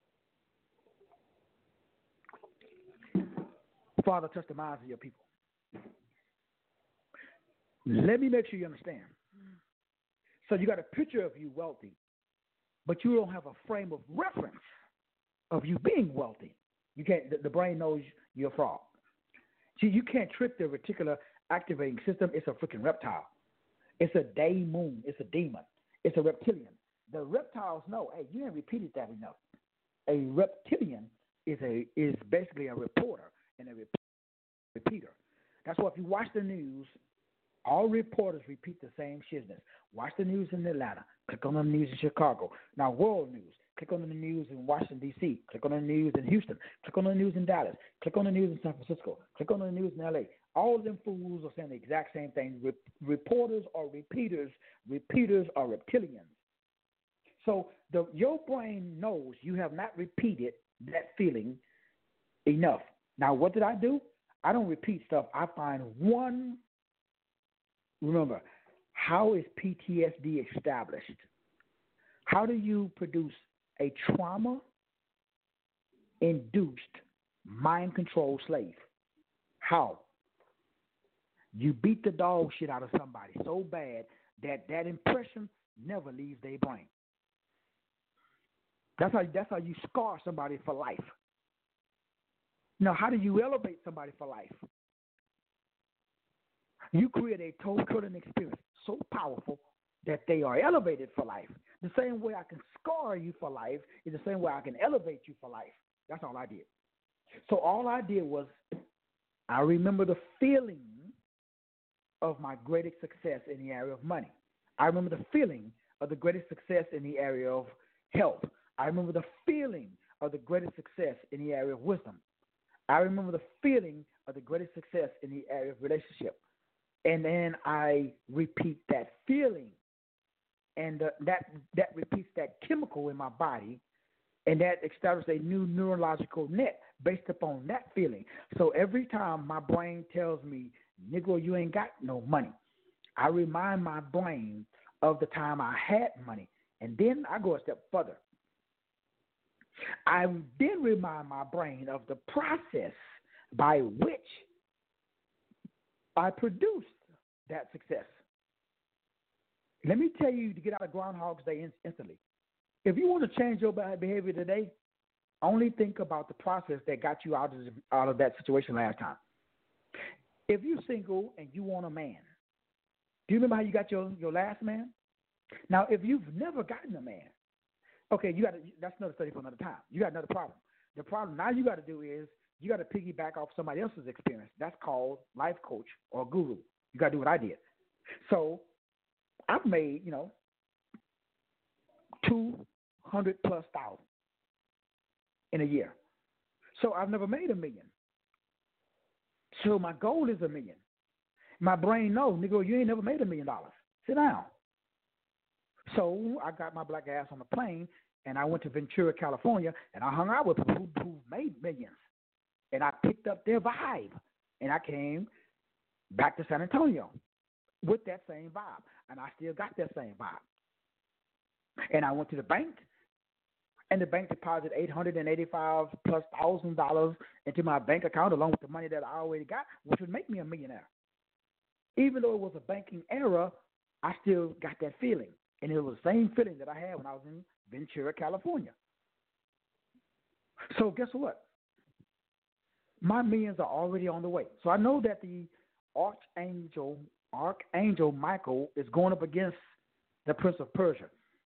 Father, touch the minds of your people. Let me make sure you understand. So you got a picture of you wealthy, but you don't have a frame of reference of you being wealthy. You can't. The brain knows you're a fraud. See, you can't trick the reticular activating system. It's a freaking reptile. It's a daemon. It's a demon. It's a reptilian. The reptiles know, hey, you ain't repeated that enough. A reptilian is basically a reporter and a repeater. That's why if you watch the news, all reporters repeat the same shizness. Watch the news in Atlanta. Click on the news in Chicago. Now, world news. Click on the news in Washington, D.C. Click on the news in Houston. Click on the news in Dallas. Click on the news in San Francisco. Click on the news in L.A. All of them fools are saying the exact same thing. Reporters are repeaters. Repeaters are reptilians. So your brain knows you have not repeated that feeling enough. Now, what did I do? I don't repeat stuff. I find one. Remember, how is PTSD established? How do you produce a trauma-induced mind-controlled slave? How? You beat the dog shit out of somebody so bad that impression never leaves their brain. That's how you scar somebody for life. Now, how do you elevate somebody for life? You create a total experience so powerful that they are elevated for life. The same way I can scar you for life is the same way I can elevate you for life. That's all I did. So all I did was I remember the feeling of my greatest success in the area of money. I remember the feeling of the greatest success in the area of health. I remember the feeling of the greatest success in the area of wisdom. I remember the feeling of the greatest success in the area of relationship. And then I repeat that feeling. And that repeats that chemical in my body. And that establishes a new neurological net based upon that feeling. So every time my brain tells me, Negro, you ain't got no money, I remind my brain of the time I had money. And then I go a step further. I then remind my brain of the process by which I produced that success. Let me tell you to get out of Groundhog's Day instantly. If you want to change your behavior today, only think about the process that got you out of that situation last time. If you're single and you want a man, do you remember how you got your last man? Now, if you've never gotten a man, okay, that's another study for another time. You got another problem. The problem now you got to do is you got to piggyback off somebody else's experience. That's called life coach or guru. You got to do what I did. So I've made, 200,000+ in a year. So I've never made $1 million. So my goal is $1 million. My brain knows, nigga, you ain't never made $1 million. Sit down. So I got my black ass on the plane, and I went to Ventura, California, and I hung out with people who made millions. And I picked up their vibe, and I came back to San Antonio with that same vibe, and I still got that same vibe. And I went to the bank, and the bank deposited $885,000+ into my bank account along with the money that I already got, which would make me a millionaire. Even though it was a banking error, I still got that feeling. And it was the same feeling that I had when I was in Ventura, California. So guess what? My millions are already on the way. So I know that the Archangel Michael is going up against the Prince of Persia.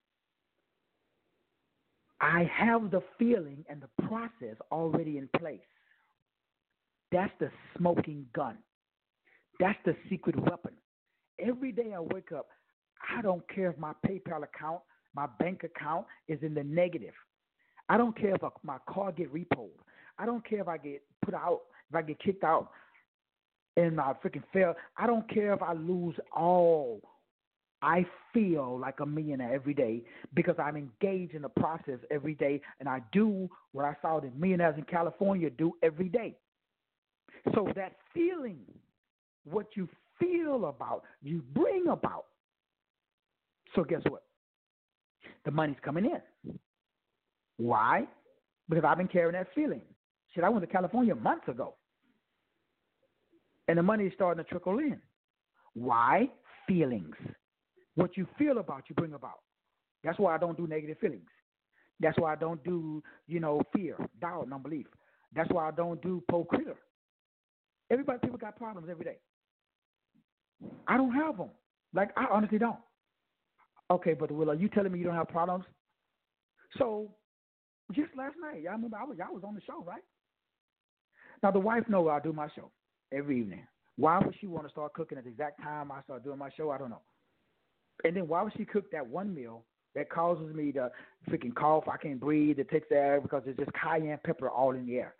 I have the feeling and the process already in place. That's the smoking gun. That's the secret weapon. Every day I wake up, I don't care if my PayPal account, my bank account is in the negative. I don't care if my car get repoed. I don't care if I get put out, if I get kicked out and I freaking fail. I don't care if I lose all. I feel like a millionaire every day because I'm engaged in the process every day, and I do what I saw the millionaires in California do every day. So that feeling, what you feel about, you bring about. So guess what? The money's coming in. Why? Because I've been carrying that feeling. Shit, I went to California months ago. And the money is starting to trickle in. Why? Feelings. What you feel about, you bring about. That's why I don't do negative feelings. That's why I don't do, fear, doubt, and unbelief. That's why I don't do po-critter. People got problems every day. I don't have them. Like, I honestly don't. Okay, Brother Will, are you telling me you don't have problems? So, just last night, y'all remember y'all was on the show, right? Now, the wife knows I do my show every evening. Why would she want to start cooking at the exact time I start doing my show? I don't know. And then why would she cook that one meal that causes me to freaking cough? I can't breathe. It takes air because it's just cayenne pepper all in the air.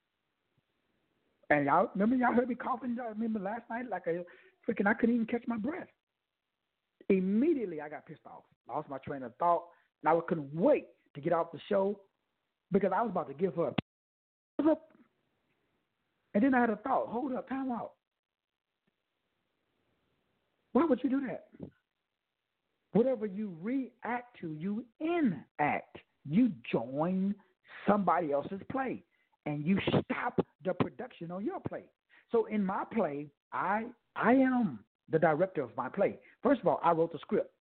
And y'all heard me coughing? Y'all remember last night? I couldn't even catch my breath. Immediately, I got pissed off. Lost my train of thought. And I couldn't wait to get off the show because I was about to give her a up. And then I had a thought. Hold up, time out. Why would you do that? Whatever you react to, you enact. You join somebody else's play, and you stop the production on your play. So in my play, I am the director of my play. First of all, I wrote the script.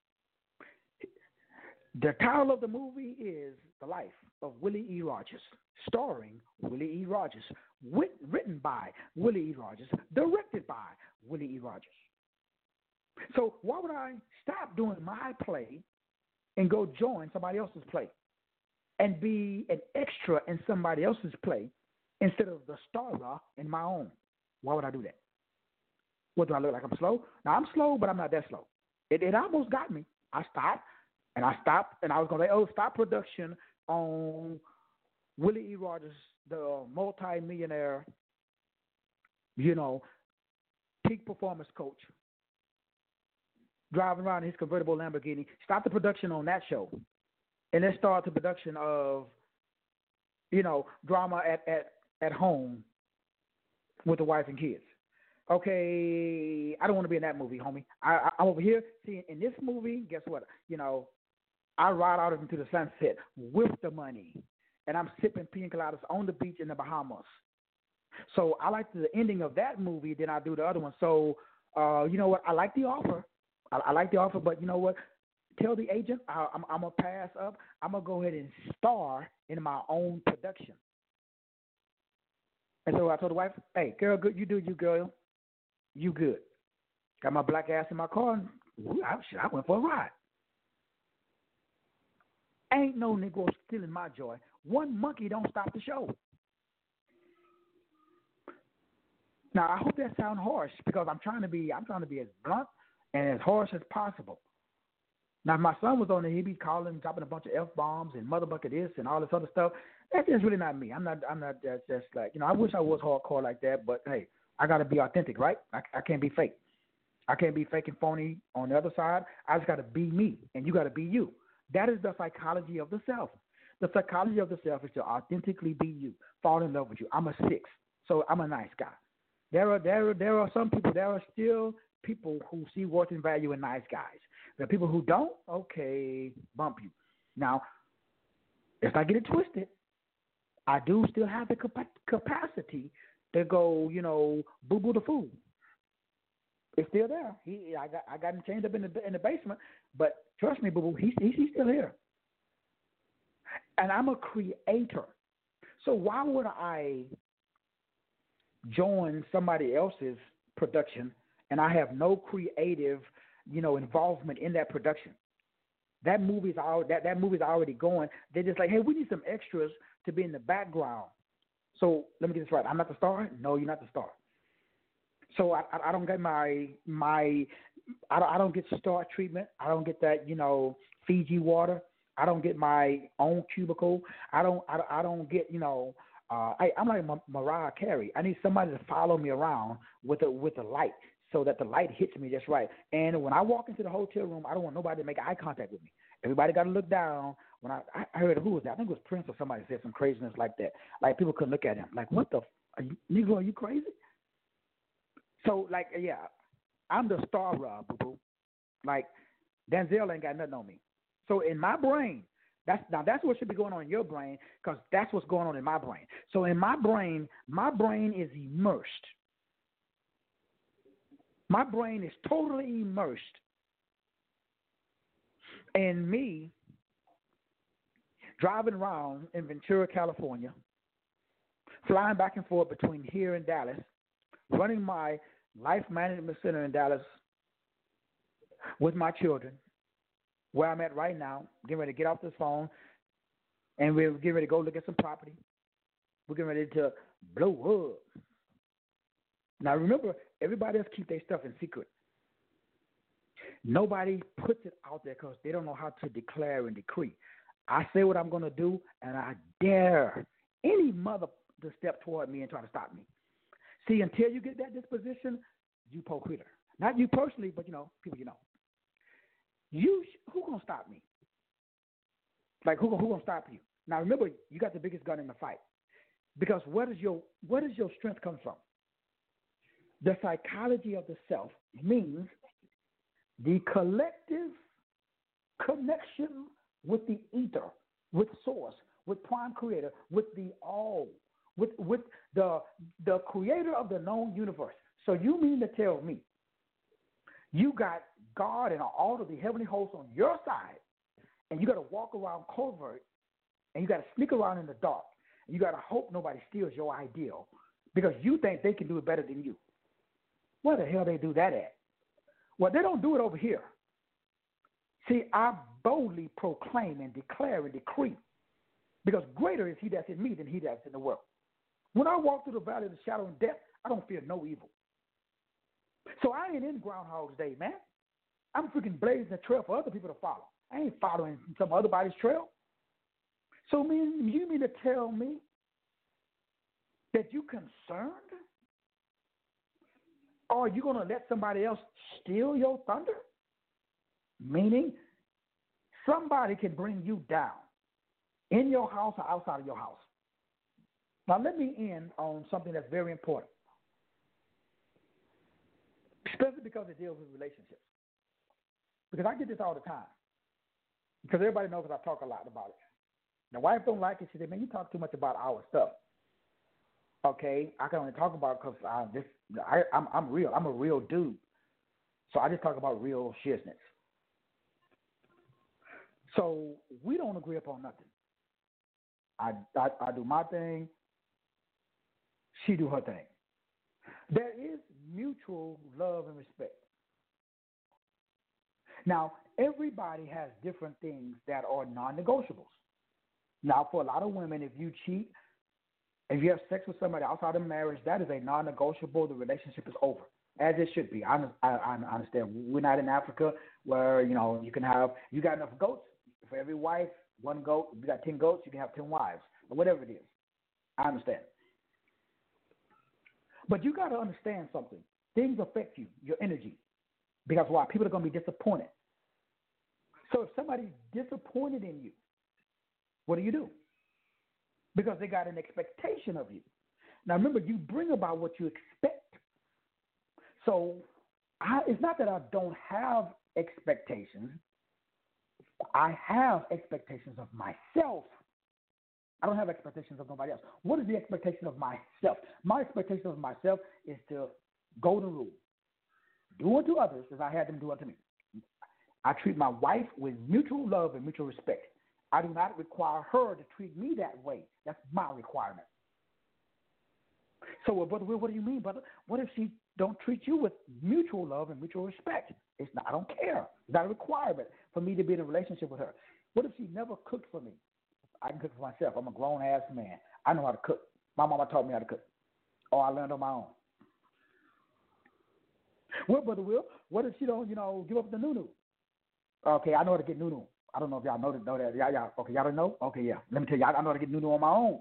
The title of the movie is The Life of Willie E. Rogers, starring Willie E. Rogers, written by Willie E. Rogers, directed by Willie E. Rogers. So why would I stop doing my play and go join somebody else's play and be an extra in somebody else's play instead of the star in my own? Why would I do that? What, do I look like I'm slow? Now, I'm slow, but I'm not that slow. It almost got me. I stopped, and I was going to say, stop production on Willie E. Rogers, the multi-millionaire, peak performance coach, driving around in his convertible Lamborghini. Stop the production on that show, and let's start the production of, drama at home with the wife and kids. Okay, I don't want to be in that movie, homie. I'm over here. See, in this movie, guess what? I ride out into the sunset with the money, and I'm sipping pina coladas on the beach in the Bahamas. So I like the ending of that movie, then I do the other one. So, you know what? I like the offer. I like the offer, but you know what? Tell the agent I'm going to pass up. I'm going to go ahead and star in my own production. And so I told the wife, hey, girl, good. You do you, girl. You good. Got my black ass in my car, and I went for a ride. Ain't no Negro stealing my joy. One monkey don't stop the show. Now, I hope that sounds harsh because I'm trying to be as blunt and as harsh as possible. Now, if my son was on there, he'd be calling, dropping a bunch of F-bombs and mother bucket this and all this other stuff. That's just really not me. I'm not just like, I wish I was hardcore like that, but hey, I got to be authentic, right? I can't be fake. I can't be fake and phony on the other side. I just got to be me, and you got to be you. That is the psychology of the self. The psychology of the self is to authentically be you, fall in love with you. I'm a 6, so I'm a nice guy. There are some people, there are still people who see worth and value in nice guys. There are people who don't, okay, bump you. Now, if I get it twisted, I do still have the capacity to go, boo-boo the fool. It's still there. I got him chained up in the basement, but trust me, boo-boo, he's still here. And I'm a creator. So why would I join somebody else's production and I have no creative, involvement in that production? That movie's already going. They're just like, hey, we need some extras to be in the background. So let me get this right. I'm not the star? No, you're not the star. So I don't get I don't get star treatment. I don't get that, Fiji water. I don't get my own cubicle. I don't get, I'm like Mariah Carey. I need somebody to follow me around with a light so that the light hits me just right. And when I walk into the hotel room, I don't want nobody to make eye contact with me. Everybody got to look down. When I heard, who was that? I think it was Prince or somebody said some craziness like that. Like, people couldn't look at him. Like, what the Negro, are you crazy? So, like, yeah, I'm the star, boo-boo. Like, Denzel ain't got nothing on me. So in my brain, that's what should be going on in your brain, because that's what's going on in my brain. So in my brain is immersed. My brain is totally immersed in me driving around in Ventura, California, flying back and forth between here and Dallas, running my life management center in Dallas with my children, where I'm at right now, getting ready to get off this phone, and we're getting ready to go look at some property. We're getting ready to blow up. Now remember, everybody else keep their stuff in secret. Nobody puts it out there because they don't know how to declare and decree. I say what I'm going to do, and I dare any mother to step toward me and try to stop me. See, until you get that disposition, you po quitter. Not you personally, but, people you know. Who going to stop me? Like, who going to stop you? Now, remember, you got the biggest gun in the fight. Because where does your strength come from? The psychology of the self means the collective connection with the ether, with source, with prime creator, with the all, with the creator of the known universe. So you mean to tell me you got God and all of the heavenly hosts on your side, and you got to walk around covert, and you got to sneak around in the dark, and you got to hope nobody steals your ideal because you think they can do it better than you. Where the hell they do that at? Well, they don't do it over here. See, I boldly proclaim and declare and decree because greater is he that's in me than he that's in the world. When I walk through the valley of the shadow of death, I don't fear no evil. So I ain't in Groundhog's Day, man. I'm freaking blazing a trail for other people to follow. I ain't following some other body's trail. So you mean to tell me that you concerned? Or are you going to let somebody else steal your thunder? Meaning somebody can bring you down in your house or outside of your house. Now let me end on something that's very important, especially because it deals with relationships. Because I get this all the time. Because everybody knows that I talk a lot about it. The wife don't like it. She said, man, you talk too much about our stuff. Okay, I can only talk about it because I'm real. I'm a real dude. So I just talk about real shizness. So we don't agree upon nothing. I do my thing. She do her thing. There is mutual love and respect. Now, everybody has different things that are non-negotiables. Now, for a lot of women, if you cheat, if you have sex with somebody outside of marriage, that is a non-negotiable. The relationship is over, as it should be. I understand. We're not in Africa where, you got enough goats. For every wife, one goat. If you got 10 goats, you can have 10 wives, or whatever it is. I understand. But you got to understand something. Things affect you, your energy. Because why? People are going to be disappointed. So if somebody's disappointed in you, what do? Because they got an expectation of you. Now, remember, you bring about what you expect. So it's not that I don't have expectations. I have expectations of myself. I don't have expectations of nobody else. What is the expectation of myself? My expectation of myself is to golden rule. Do unto others as I had them do unto me. I treat my wife with mutual love and mutual respect. I do not require her to treat me that way. That's my requirement. So, Brother Will, what do you mean, brother? What if she don't treat you with mutual love and mutual respect? I don't care. It's not a requirement for me to be in a relationship with her. What if she never cooked for me? I can cook for myself. I'm a grown-ass man. I know how to cook. My mama taught me how to cook. Or I learned on my own. Well, Brother Will, what if she don't, give up the nunu? Okay, I know how to get nunu. I don't know if y'all know that. Y'all, okay, y'all don't know? Okay, yeah. Let me tell you, I know how to get nunu on my own.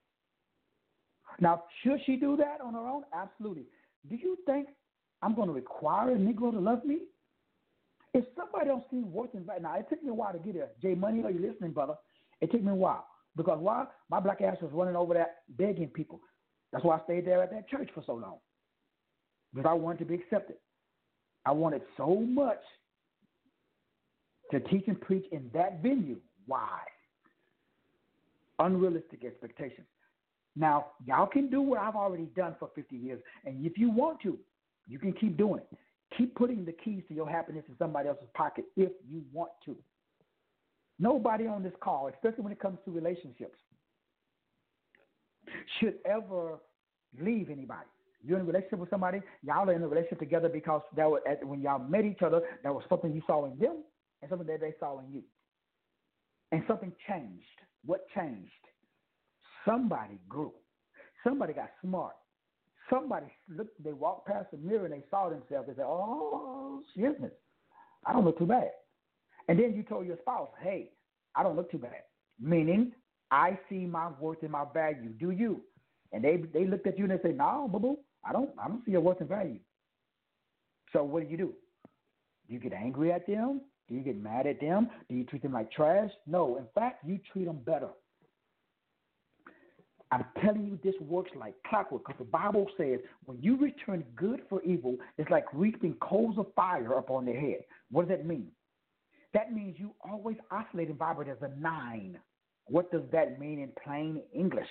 Now, should she do that on her own? Absolutely. Do you think I'm going to require a Negro to love me? If somebody don't see worth inviting, now it took me a while to get here. Jay Money, are you listening, brother? It took me a while. Because why? My black ass was running over that begging people. That's why I stayed there at that church for so long. Because I wanted to be accepted. I wanted so much to teach and preach in that venue. Why? Unrealistic expectations. Now, y'all can do what I've already done for 50 years. And if you want to, you can keep doing it. Keep putting the keys to your happiness in somebody else's pocket if you want to. Nobody on this call, especially when it comes to relationships, should ever leave anybody. You're in a relationship with somebody. Y'all are in a relationship together because when y'all met each other, there was something you saw in them and something that they saw in you. And something changed. What changed? Somebody grew. Somebody got smart. Somebody looked, they walked past the mirror and they saw themselves. They said, oh, goodness, I don't look too bad. And then you told your spouse, hey, I don't look too bad. Meaning, I see my worth and my value. Do you? And they looked at you and they say, no, boo-boo, I don't see your worth and value. So what do? Do you get angry at them? Do you get mad at them? Do you treat them like trash? No. In fact, you treat them better. I'm telling you, this works like clockwork because the Bible says when you return good for evil, it's like reaping coals of fire upon their head. What does that mean? That means you always oscillate and vibrate as a 9. What does that mean in plain English?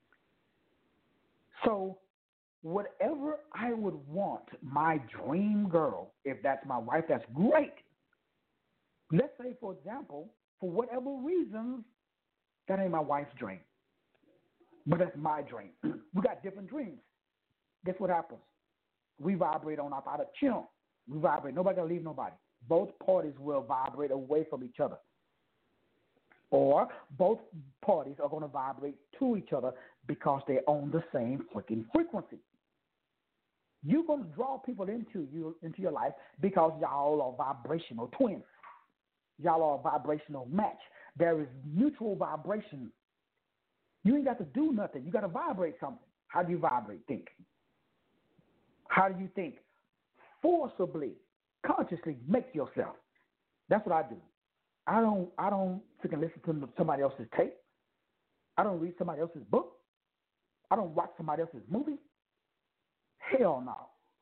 So whatever I would want my dream girl, if that's my wife, that's great. Let's say, for example, for whatever reasons, that ain't my wife's dream. But that's my dream. We got different dreams. Guess what happens? We vibrate on our chill. We vibrate. Nobody gonna leave nobody. Both parties will vibrate away from each other. Or both parties are gonna vibrate to each other because they're on the same freaking frequency. You're gonna draw people into your life because y'all are vibrational twins. Y'all are a vibrational match. There is mutual vibration. You ain't got to do nothing. You got to vibrate something. How do you vibrate? Think. How do you think? Forcibly, consciously make yourself. That's what I do. I don't freaking listen to somebody else's tape. I don't read somebody else's book. I don't watch somebody else's movie. Hell no.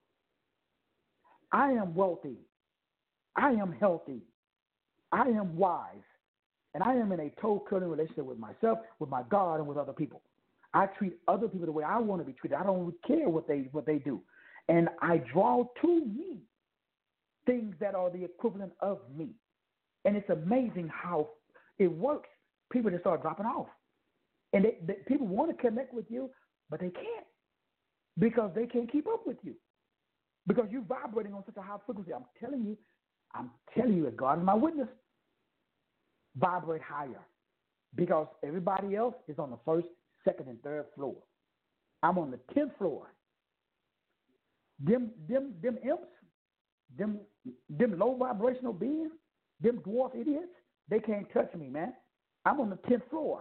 I am wealthy. I am healthy. I am wise. And I am in a toe-curling relationship with myself, with my God, and with other people. I treat other people the way I want to be treated. I don't care what they do. And I draw to me things that are the equivalent of me. And it's amazing how it works. People just start dropping off. And people want to connect with you, but they can't because they can't keep up with you. Because you're vibrating on such a high frequency. I'm telling you, as God is my witness, vibrate higher because everybody else is on the first, second, and third floor. I'm on the 10th floor. Them imps, them low vibrational beings, them dwarf idiots, they can't touch me, man. I'm on the 10th floor.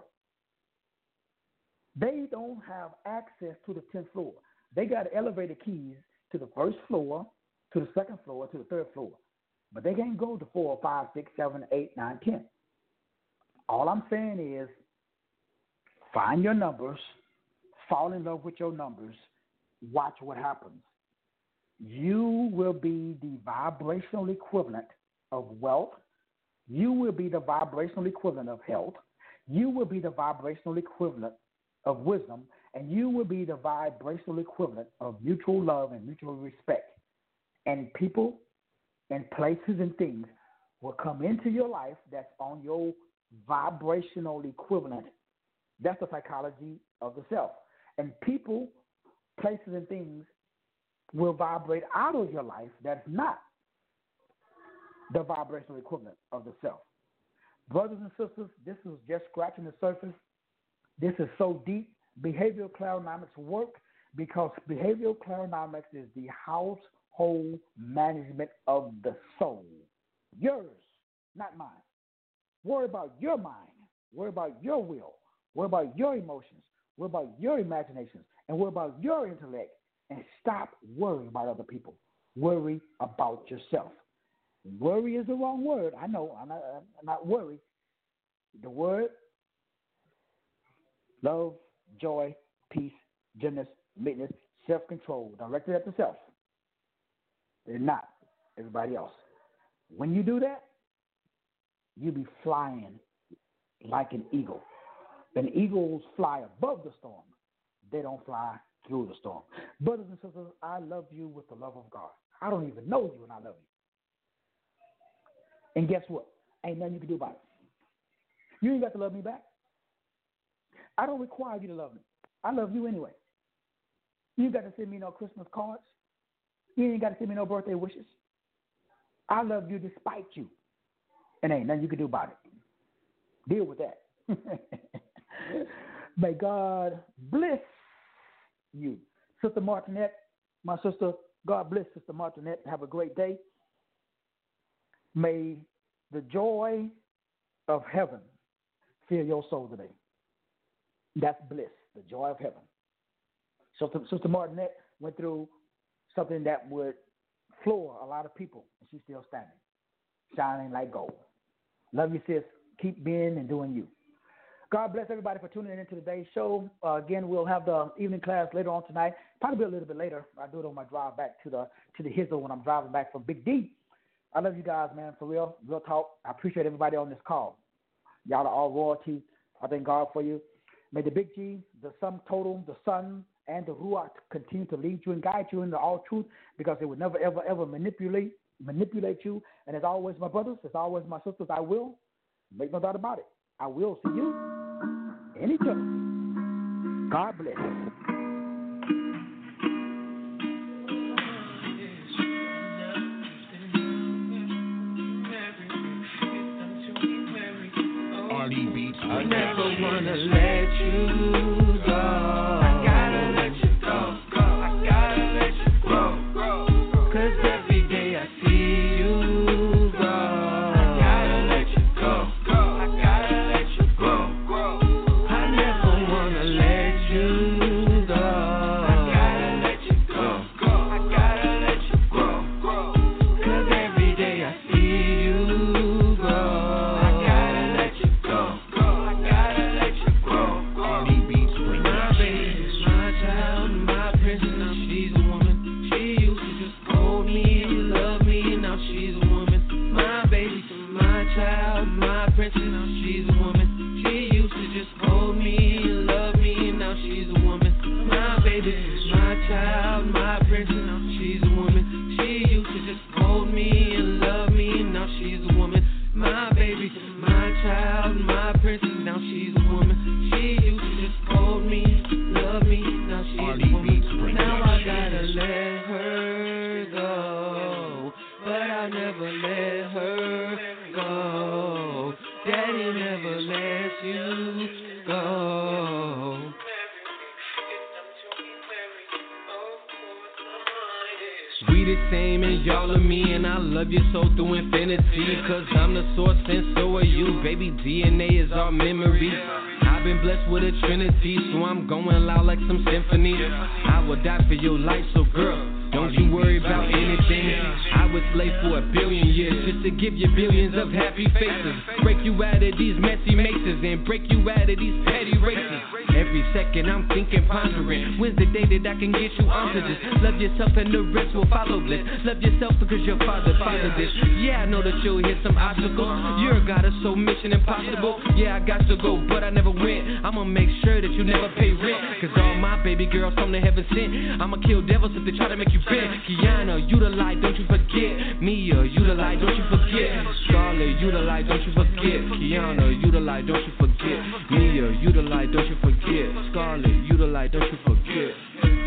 They don't have access to the 10th floor. They got elevator keys to the first floor, to the second floor, to the third floor. But they can't go to 4, 5, 6, 7, 8, 9, 10. All I'm saying is find your numbers, fall in love with your numbers, watch what happens. You will be the vibrational equivalent of wealth. You will be the vibrational equivalent of health. You will be the vibrational equivalent of wisdom. And you will be the vibrational equivalent of mutual love and mutual respect. And people and places and things will come into your life that's on your vibrational equivalent. That's the psychology of the self. And people, places, and things will vibrate out of your life that's not the vibrational equivalent of the self. Brothers and sisters, this is just scratching the surface. This is so deep. Behavioral clairvoyance work because behavioral clairvoyance is the household management of the soul. Yours, not mine. Worry about your mind. Worry about your will. Worry about your emotions. Worry about your imaginations. And worry about your intellect. And stop worrying about other people. Worry about yourself. Worry is the wrong word. I know. I'm not worried. The word love, joy, peace, gentleness, meekness, self-control, directed at the self. They're not everybody else. When you do that, you be flying like an eagle. And eagles fly above the storm. They don't fly through the storm. Brothers and sisters, I love you with the love of God. I don't even know you and I love you. And guess what? Ain't nothing you can do about it. You ain't got to love me back. I don't require you to love me. I love you anyway. You ain't got to send me no Christmas cards. You ain't got to send me no birthday wishes. I love you despite you. And ain't nothing you can do about it. Deal with that. May God bless you. Sister Martinette, my sister, God bless Sister Martinette. Have a great day. May the joy of heaven fill your soul today. That's bliss, the joy of heaven. Sister Martinette went through something that would floor a lot of people, and she's still standing, shining like gold. Love you, sis. Keep being and doing you. God bless everybody for tuning in to today's show. Again, we'll have the evening class later on tonight, probably a little bit later. I do it on my drive back to the Hizzle when I'm driving back from Big D. I love you guys, man, for real talk. I appreciate everybody on this call. Y'all are all royalty. I thank God for you. May the Big G, the sum total, the Son, and the Ruach continue to lead you and guide you into all truth, because it will never, ever, ever manipulate you. And as always, my brothers, as always, my sisters, I will, make no doubt about it, I will see you in eternity. God bless. I never wanna let you go. I gotta let you go. I gotta let you go. 'Cause every day I see you go. I gotta let you go. I gotta let you go. I never wanna let you go. I gotta let you go. I gotta let you go. 'Cause every day I see you go. I gotta let you go. Y'all are me and I love you so through infinity. 'Cause I'm the source and so are you. Baby, DNA is our memory. I've been blessed with a trinity, so I'm going loud like some symphony. I will die for your life, so girl, don't you worry about anything. I was slave for 1 billion years just to give you billions of happy faces. Break you out of these messy mazes and break you out of these petty races. Every second I'm thinking, pondering, when's the day that I can get you onto this? Love yourself and the rest will follow bliss. Love yourself because your father fathered this. Yeah, I know that you'll hit some obstacles. You're a goddess, so mission impossible. Yeah, I got to go, but I never went. I'ma make sure that you never pay rent. 'Cause all my baby girls from the heaven sent. I'ma kill devils if they try to make you bend. Kiana, you the light, don't you forget. Mia, you the light, don't you forget. Scarlet, you the light, don't you forget. Kiana, you the light, don't you forget. Mia, you the light, don't you forget. Scarlet, you the light, don't you forget.